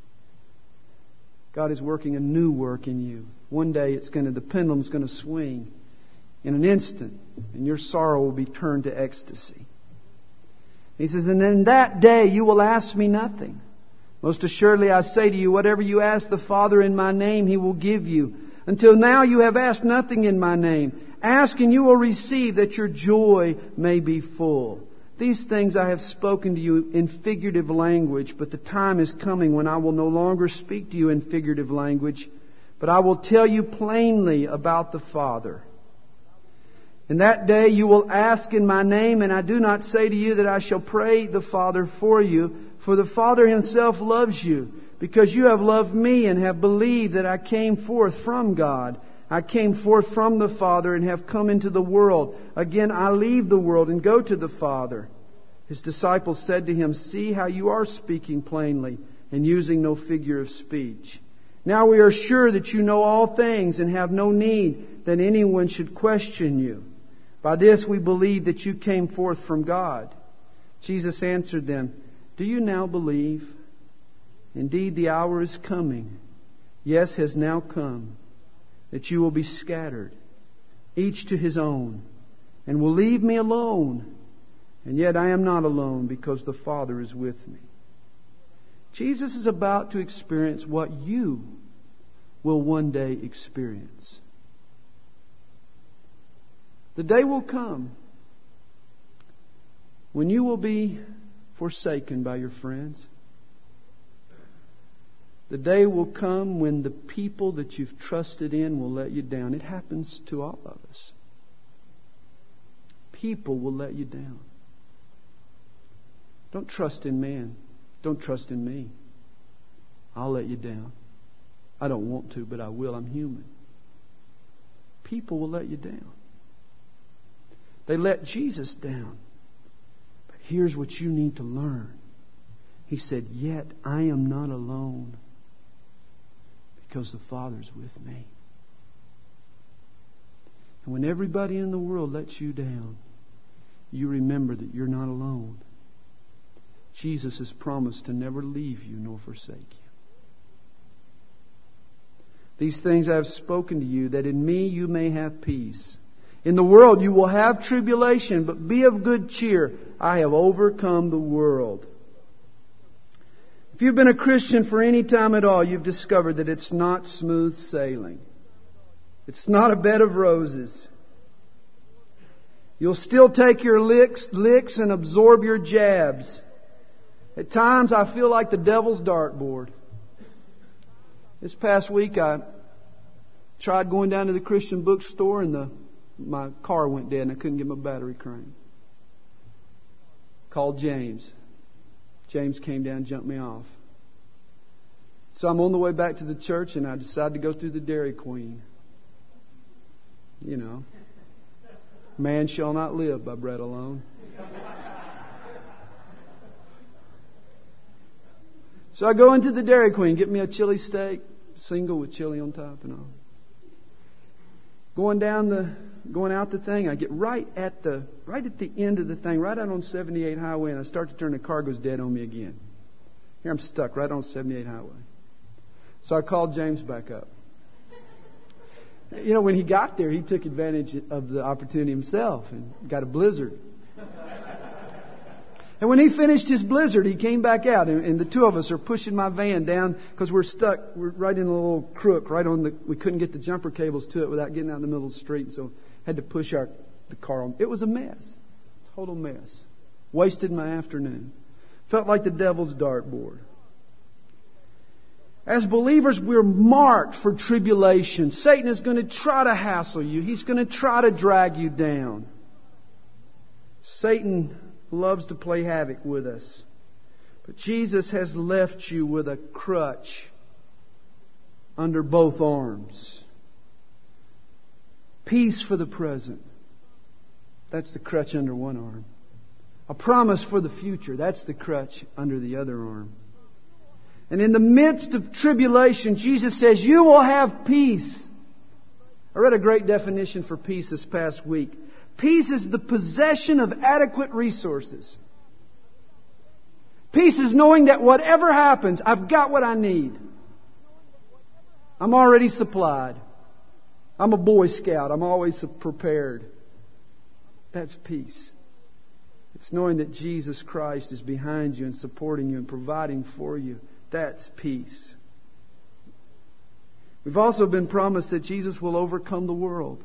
God is working a new work in you. One day the pendulum's going to swing in an instant, and your sorrow will be turned to ecstasy. He says, and in that day you will ask me nothing. Most assuredly I say to you, whatever you ask the Father in my name, He will give you. Until now you have asked nothing in my name. Ask and you will receive, that your joy may be full. These things I have spoken to you in figurative language, but the time is coming when I will no longer speak to you in figurative language, but I will tell you plainly about the Father. In that day you will ask in my name, and I do not say to you that I shall pray the Father for you, for the Father Himself loves you, because you have loved me and have believed that I came forth from God. I came forth from the Father and have come into the world. Again, I leave the world and go to the Father. His disciples said to Him, See how you are speaking plainly and using no figure of speech. Now we are sure that you know all things and have no need that anyone should question you. By this we believe that you came forth from God. Jesus answered them, Do you now believe? Indeed, the hour is coming. Yes, has now come, that you will be scattered, each to his own, and will leave me alone. And yet I am not alone, because the Father is with me. Jesus is about to experience what you will one day experience. The day will come when you will be forsaken by your friends. The day will come when the people that you've trusted in will let you down. It happens to all of us. People will let you down. Don't trust in man. Don't trust in me. I'll let you down. I don't want to, but I will. I'm human. People will let you down. They let Jesus down. But here's what you need to learn. He said, Yet I am not alone, because the Father's with me. And when everybody in the world lets you down, you remember that you're not alone. Jesus has promised to never leave you nor forsake you. These things I have spoken to you, that in me you may have peace. In the world you will have tribulation, but be of good cheer. I have overcome the world. If you've been a Christian for any time at all, you've discovered that it's not smooth sailing. It's not a bed of roses. You'll still take your licks and absorb your jabs. At times I feel like the devil's dartboard. This past week I tried going down to the Christian bookstore and my car went dead and I couldn't get my battery crank. Called James. James came down and jumped me off. So I'm on the way back to the church and I decided to go through the Dairy Queen. You know, man shall not live by bread alone. So I go into the Dairy Queen, get me a chili steak, single with chili on top and all. Going out the thing, I get right at the end of the thing, right out on 78 highway, and I start to turn, the car goes dead on me again. Here I'm stuck right on 78 highway. So I called James back up. You know, when he got there, he took advantage of the opportunity himself and got a blizzard. And when he finished his blizzard, he came back out, and the two of us are pushing my van down because we're stuck. We're right in a little crook, we couldn't get the jumper cables to it without getting out in the middle of the street, so had to push the car on. It was a mess, total mess. Wasted my afternoon. Felt like the devil's dartboard. As believers, we're marked for tribulation. Satan is going to try to hassle you. He's going to try to drag you down. Satan loves to play havoc with us. But Jesus has left you with a crutch under both arms. Peace for the present. That's the crutch under one arm. A promise for the future. That's the crutch under the other arm. And in the midst of tribulation, Jesus says, you will have peace. I read a great definition for peace this past week. Peace is the possession of adequate resources. Peace is knowing that whatever happens, I've got what I need. I'm already supplied. I'm a Boy Scout. I'm always prepared. That's peace. It's knowing that Jesus Christ is behind you and supporting you and providing for you. That's peace. We've also been promised that Jesus will overcome the world.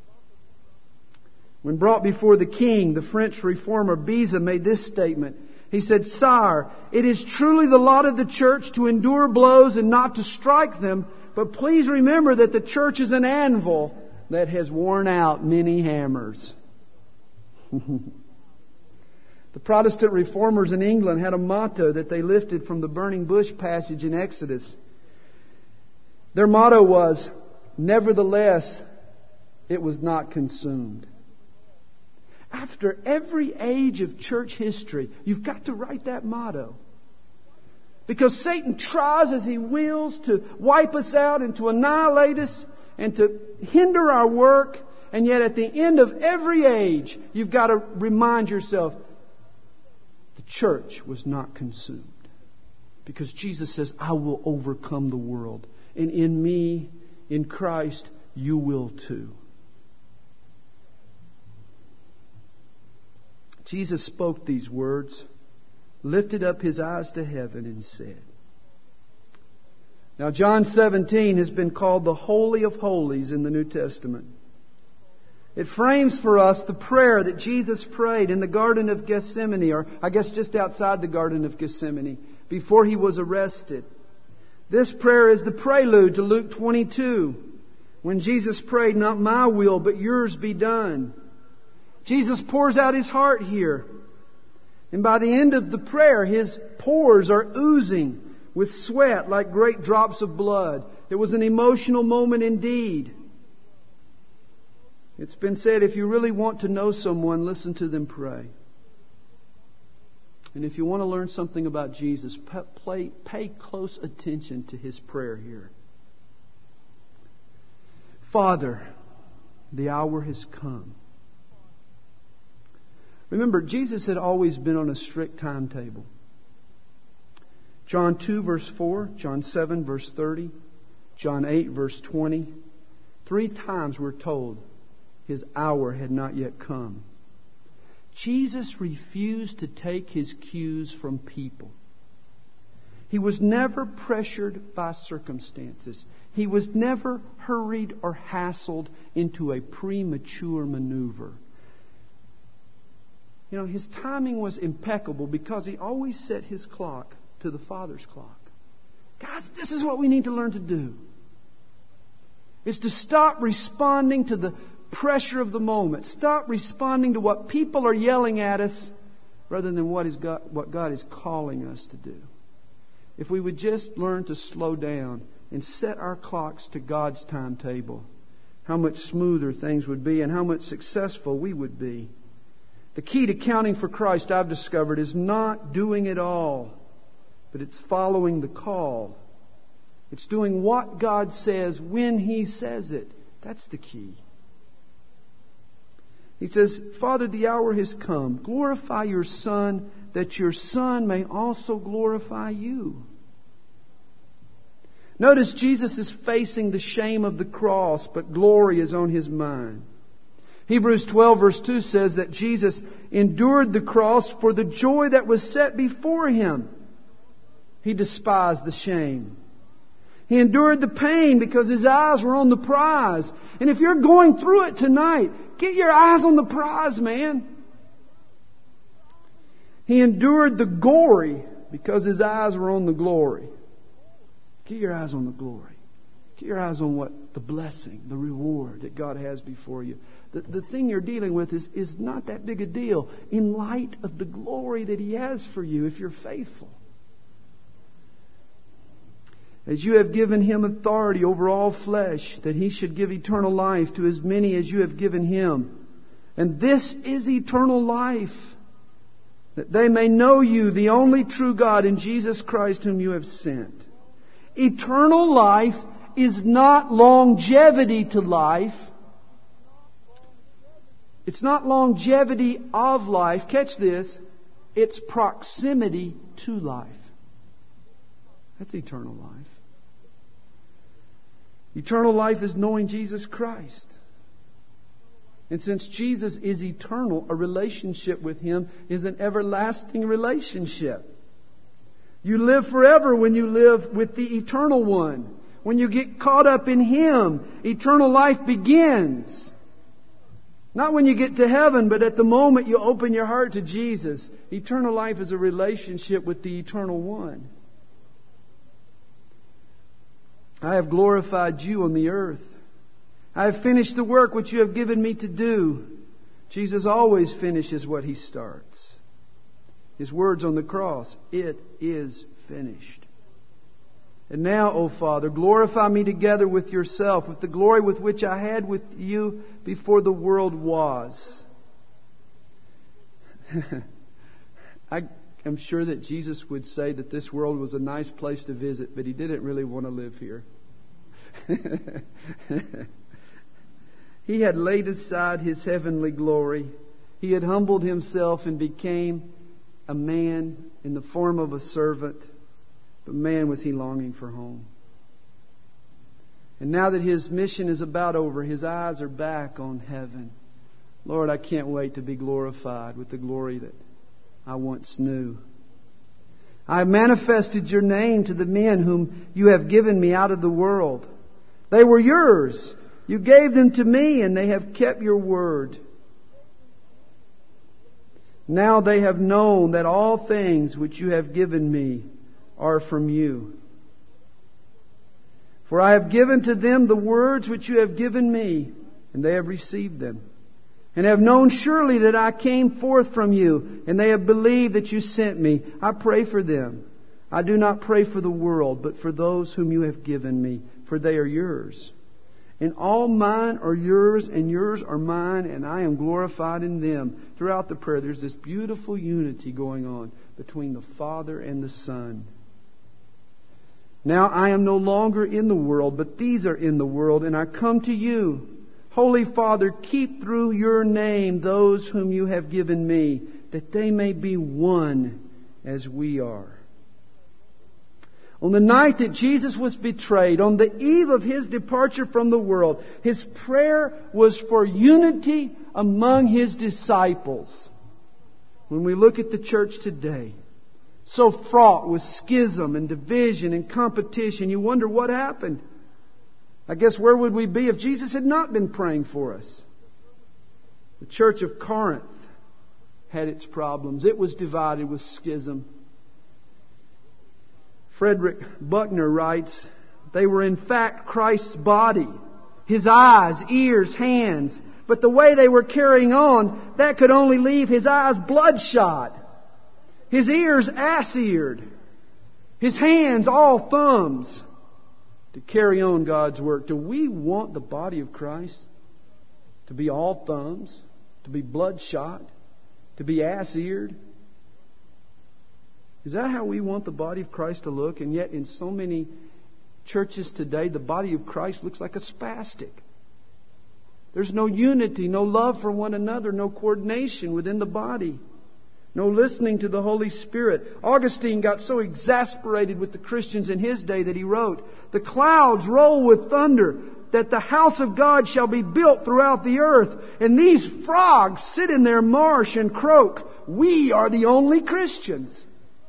When brought before the king, the French reformer Beza made this statement. He said, "Sire, it is truly the lot of the church to endure blows and not to strike them, but please remember that the church is an anvil that has worn out many hammers." The Protestant reformers in England had a motto that they lifted from the burning bush passage in Exodus. Their motto was, "Nevertheless, it was not consumed." After every age of church history, you've got to write that motto. Because Satan tries as he wills to wipe us out and to annihilate us and to hinder our work. And yet at the end of every age, you've got to remind yourself, the church was not consumed. Because Jesus says, "I will overcome the world. And in me, in Christ, you will too." Jesus spoke these words, lifted up His eyes to heaven and said. Now John 17 has been called the Holy of Holies in the New Testament. It frames for us the prayer that Jesus prayed in the Garden of Gethsemane, or I guess just outside the Garden of Gethsemane, before He was arrested. This prayer is the prelude to Luke 22, when Jesus prayed, "Not my will, but yours be done." Jesus pours out His heart here. And by the end of the prayer, His pores are oozing with sweat like great drops of blood. It was an emotional moment indeed. It's been said, if you really want to know someone, listen to them pray. And if you want to learn something about Jesus, pay close attention to His prayer here. "Father, the hour has come." Remember, Jesus had always been on a strict timetable. John 2 verse 4, John 7 verse 30, John 8 verse 20. 3 times we're told His hour had not yet come. Jesus refused to take His cues from people. He was never pressured by circumstances. He was never hurried or hassled into a premature maneuver. You know, His timing was impeccable because He always set His clock to the Father's clock. Guys, this is what we need to learn to do. Is to stop responding to the pressure of the moment. Stop responding to what people are yelling at us rather than what God is calling us to do. If we would just learn to slow down and set our clocks to God's timetable, how much smoother things would be and how much successful we would be. The key to counting for Christ, I've discovered, is not doing it all, but it's following the call. It's doing what God says when He says it. That's the key. He says, "Father, the hour has come. Glorify your Son, that your Son may also glorify you." Notice Jesus is facing the shame of the cross, but glory is on His mind. Hebrews 12 verse 2 says that Jesus endured the cross for the joy that was set before Him. He despised the shame. He endured the pain because His eyes were on the prize. And if you're going through it tonight, get your eyes on the prize, man. He endured the glory because His eyes were on the glory. Get your eyes on the glory. Get your eyes on what the blessing, the reward that God has before you. The thing you're dealing with is not that big a deal in light of the glory that He has for you if you're faithful. As you have given Him authority over all flesh, that He should give eternal life to as many as you have given Him. And this is eternal life, that they may know you, the only true God, and Jesus Christ whom you have sent. Eternal life is not longevity to life. It's not longevity of life. Catch this. It's proximity to life. That's eternal life. Eternal life is knowing Jesus Christ. And since Jesus is eternal, a relationship with Him is an everlasting relationship. You live forever when you live with the Eternal One. When you get caught up in Him, eternal life begins. Not when you get to heaven, but at the moment you open your heart to Jesus. Eternal life is a relationship with the Eternal One. I have glorified you on the earth. I have finished the work which you have given me to do. Jesus always finishes what He starts. His words on the cross, it is finished. And now, O Father, glorify me together with yourself, with the glory with which I had with you before the world was. I'm sure that Jesus would say that this world was a nice place to visit, but He didn't really want to live here. He had laid aside His heavenly glory. He had humbled Himself and became a man in the form of a servant. But man, was He longing for home. And now that His mission is about over, His eyes are back on heaven. Lord, I can't wait to be glorified with the glory that I once knew. I have manifested your name to the men whom you have given me out of the world. They were yours. You gave them to me, and they have kept your word. Now they have known that all things which you have given me are from you. For I have given to them the words which you have given me, and they have received them, and have known surely that I came forth from you, and they have believed that you sent me. I pray for them. I do not pray for the world, but for those whom you have given me, for they are yours. And all mine are yours, and yours are mine, and I am glorified in them. Throughout the prayer, there's this beautiful unity going on between the Father and the Son. Now I am no longer in the world, but these are in the world, and I come to you. Holy Father, keep through your name those whom you have given me, that they may be one as we are. On the night that Jesus was betrayed, on the eve of His departure from the world, His prayer was for unity among His disciples. When we look at the church today, so fraught with schism and division and competition, you wonder what happened. I guess where would we be if Jesus had not been praying for us? The church of Corinth had its problems. It was divided with schism. Frederick Buechner writes, they were in fact Christ's body, His eyes, ears, hands. But the way they were carrying on, that could only leave His eyes bloodshot, His ears ass-eared, His hands all thumbs to carry on God's work. Do we want the body of Christ to be all thumbs, to be bloodshot, to be ass-eared? Is that how we want the body of Christ to look? And yet in so many churches today, the body of Christ looks like a spastic. There's no unity, no love for one another, no coordination within the body, no listening to the Holy Spirit. Augustine got so exasperated with the Christians in his day that he wrote, the clouds roll with thunder, that the house of God shall be built throughout the earth, and these frogs sit in their marsh and croak. We are the only Christians.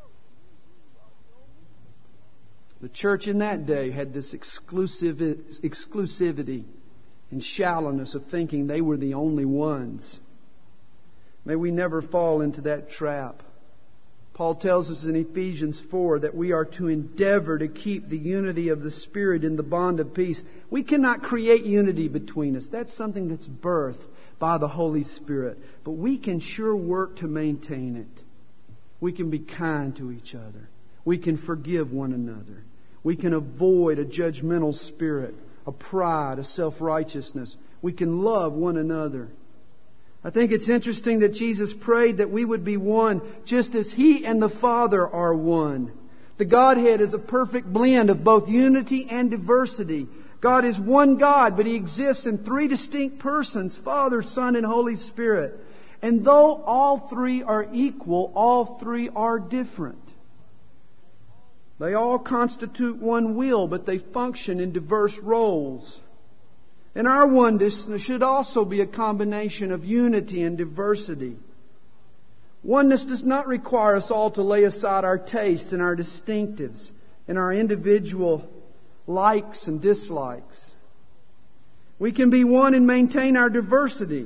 The church in that day had this exclusivity and shallowness of thinking they were the only ones. May we never fall into that trap. Paul tells us in Ephesians 4 that we are to endeavor to keep the unity of the Spirit in the bond of peace. We cannot create unity between us. That's something that's birthed by the Holy Spirit. But we can sure work to maintain it. We can be kind to each other. We can forgive one another. We can avoid a judgmental spirit, a pride, a self-righteousness. We can love one another. I think it's interesting that Jesus prayed that we would be one just as He and the Father are one. The Godhead is a perfect blend of both unity and diversity. God is one God, but He exists in three distinct persons, Father, Son, and Holy Spirit. And though all three are equal, all three are different. They all constitute one will, but they function in diverse roles. And our oneness should also be a combination of unity and diversity. Oneness does not require us all to lay aside our tastes and our distinctives and our individual likes and dislikes. We can be one and maintain our diversity.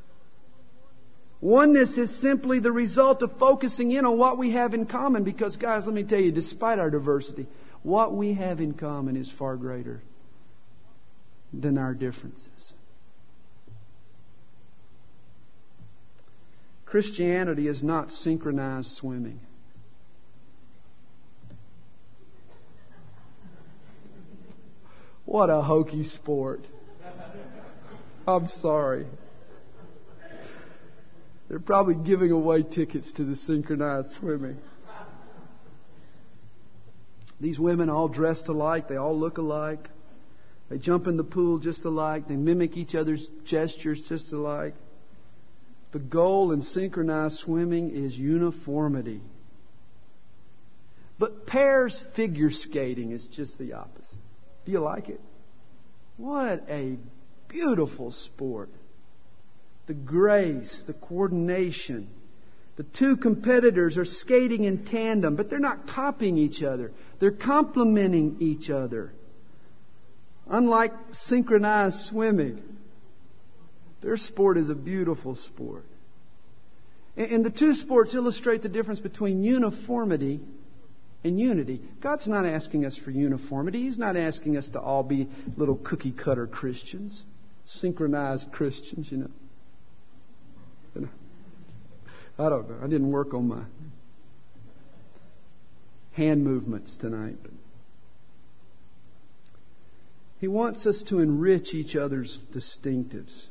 Oneness is simply the result of focusing in on what we have in common. Because, guys, let me tell you, despite our diversity, what we have in common is far greater than our differences. Christianity is not synchronized swimming. What a hokey sport. I'm sorry. They're probably giving away tickets to the synchronized swimming. These women all dressed alike. They all look alike. They jump in the pool just alike. They mimic each other's gestures just alike. The goal in synchronized swimming is uniformity. But pairs figure skating is just the opposite. Do you like it? What a beautiful sport. The grace, the coordination. The two competitors are skating in tandem, but they're not copying each other. They're complementing each other. Unlike synchronized swimming, their sport is a beautiful sport. And the two sports illustrate the difference between uniformity and unity. God's not asking us for uniformity. He's not asking us to all be little cookie-cutter Christians, synchronized Christians, you know. I don't know. I didn't work on my hand movements tonight. But He wants us to enrich each other's distinctives.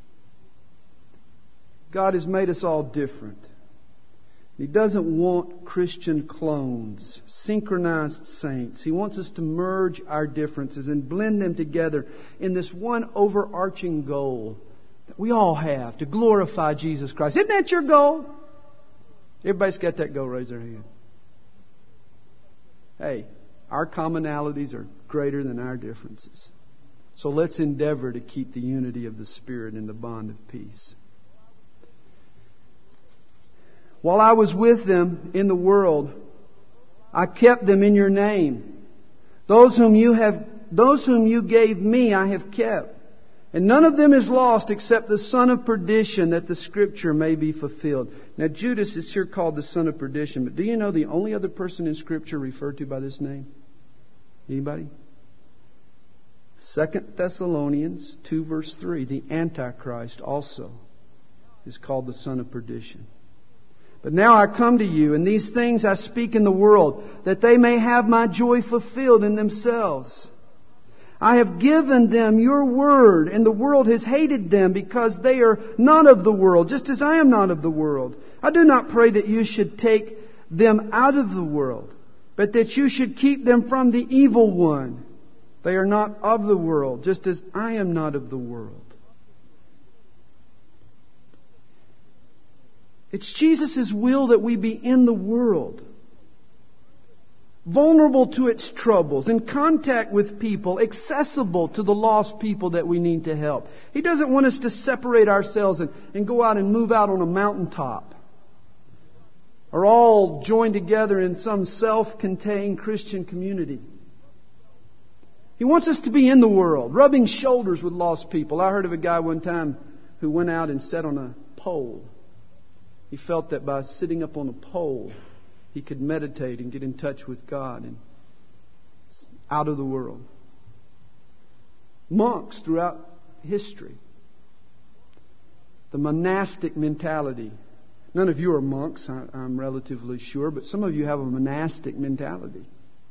God has made us all different. He doesn't want Christian clones, synchronized saints. He wants us to merge our differences and blend them together in this one overarching goal that we all have, to glorify Jesus Christ. Isn't that your goal? Everybody's got that goal. Raise their hand. Hey, our commonalities are greater than our differences. So let's endeavor to keep the unity of the Spirit in the bond of peace. While I was with them in the world, I kept them in your name. Those whom you gave me, I have kept. And none of them is lost except the son of perdition, that the scripture may be fulfilled. Now Judas is here called the son of perdition, but do you know the only other person in scripture referred to by this name? Anybody? 2 Thessalonians 2 verse 3, the Antichrist also is called the son of perdition. But now I come to you, and these things I speak in the world, that they may have my joy fulfilled in themselves. I have given them your word, and the world has hated them because they are not of the world, just as I am not of the world. I do not pray that you should take them out of the world, but that you should keep them from the evil one. They are not of the world, just as I am not of the world. It's Jesus' will that we be in the world, vulnerable to its troubles, in contact with people, accessible to the lost people that we need to help. He doesn't want us to separate ourselves and go out and move out on a mountaintop, or all join together in some self-contained Christian community. He wants us to be in the world, rubbing shoulders with lost people. I heard of a guy one time who went out and sat on a pole. He felt that by sitting up on a pole, he could meditate and get in touch with God and out of the world. Monks throughout history, the monastic mentality. None of you are monks, I'm relatively sure, but some of you have a monastic mentality.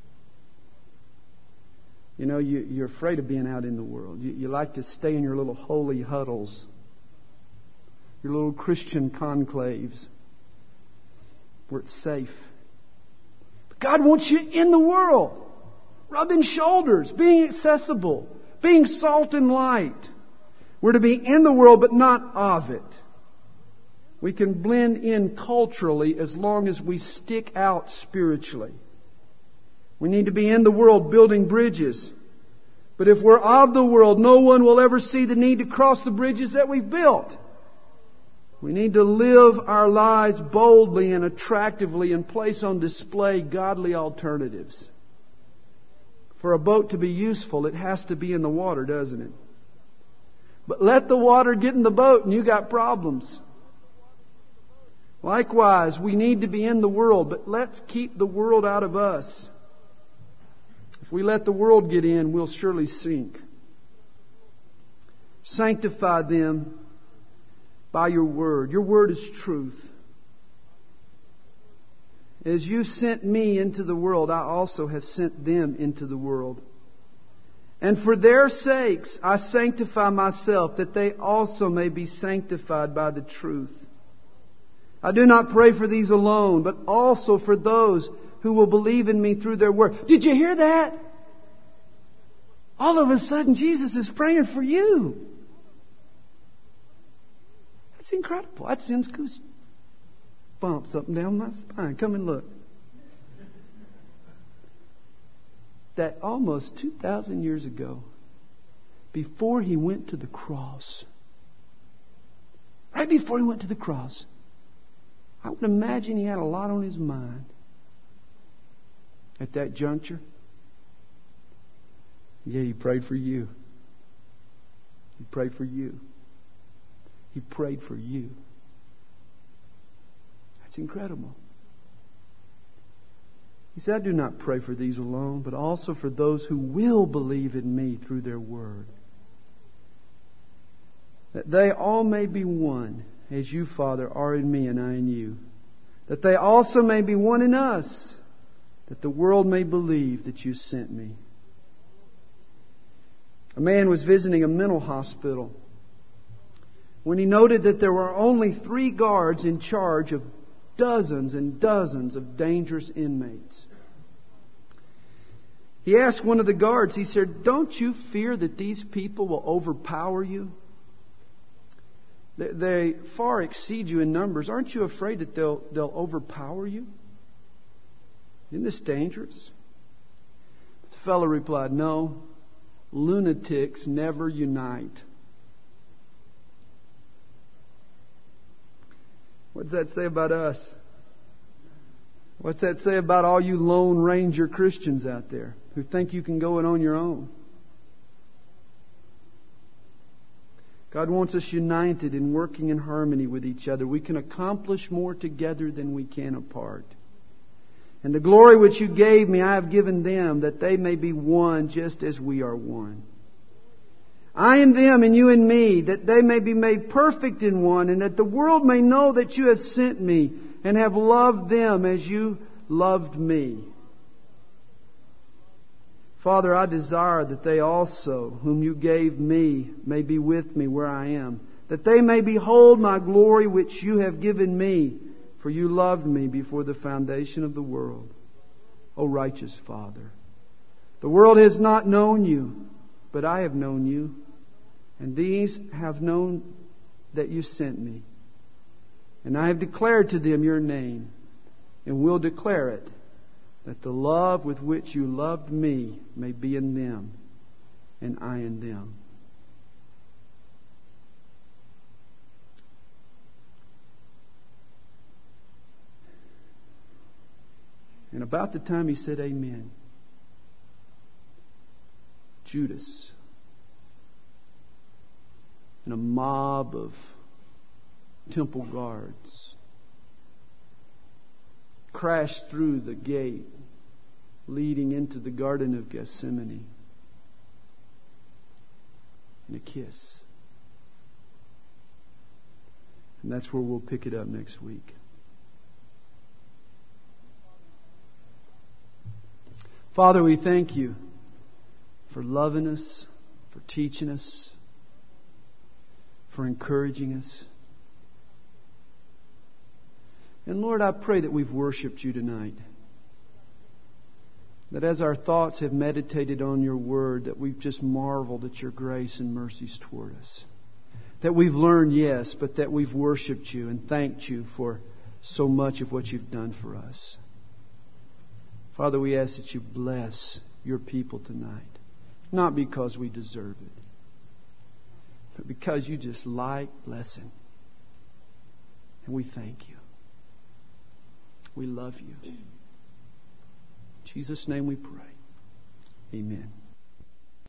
You know, you're afraid of being out in the world. You like to stay in your little holy huddles, your little Christian conclaves, where it's safe. But God wants you in the world, rubbing shoulders, being accessible, being salt and light. We're to be in the world, but not of it. We can blend in culturally as long as we stick out spiritually. We need to be in the world building bridges. But if we're of the world, no one will ever see the need to cross the bridges that we've built. We need to live our lives boldly and attractively and place on display godly alternatives For a boat to be useful, it has to be in the water, doesn't it? But let the water get in the boat and you got problems. Likewise, we need to be in the world, but let's keep the world out of us. If we let the world get in, we'll surely sink. Sanctify them by your word. Your word is truth. As you sent me into the world, I also have sent them into the world. And for their sakes I sanctify myself, that they also may be sanctified by the truth. I do not pray for these alone, but also for those who will believe in me through their word. Did you hear that? All of a sudden, Jesus is praying for you. That's incredible. That sends goosebumps up and down my spine. Come and look. That almost 2,000 years ago, before He went to the cross, right before He went to the cross, I would imagine He had a lot on His mind at that juncture. Yeah, He prayed for you. He prayed for you. He prayed for you. That's incredible. He said, I do not pray for these alone, but also for those who will believe in me through their word, that they all may be one, as you, Father, are in me and I in you, that they also may be one in us, that the world may believe that you sent me. A man was visiting a mental hospital when he noted that there were only 3 guards in charge of dozens and dozens of dangerous inmates. He asked one of the guards, he said, don't you fear that these people will overpower you? They far exceed you in numbers. Aren't you afraid that they'll overpower you? Isn't this dangerous? The fellow replied, no, lunatics never unite. What does that say about us? What's that say about all you Lone Ranger Christians out there who think you can go it on your own? God wants us united and working in harmony with each other. We can accomplish more together than we can apart. And the glory which you gave me, I have given them, that they may be one just as we are one. I in them and you in me, that they may be made perfect in one, and that the world may know that you have sent me and have loved them as you loved me. Father, I desire that they also, whom you gave me, may be with me where I am, that they may behold my glory which you have given me, for you loved me before the foundation of the world. O righteous Father, the world has not known you, but I have known you, and these have known that you sent me. And I have declared to them your name, and will declare it, that the love with which you loved me may be in them, and I in them. And about the time he said amen, Judas and a mob of temple guards crashed through the gate leading into the Garden of Gethsemane in a kiss. And that's where we'll pick it up next week. Father, we thank you for loving us, for teaching us, for encouraging us. And Lord, I pray that we've worshiped you tonight. That as our thoughts have meditated on your word, that we've just marveled at your grace and mercies toward us. That we've learned, yes, but that we've worshiped you and thanked you for so much of what you've done for us. Father, we ask that you bless your people tonight. Not because we deserve it, but because you just like blessing. And we thank you. We love you. In Jesus' name we pray. Amen.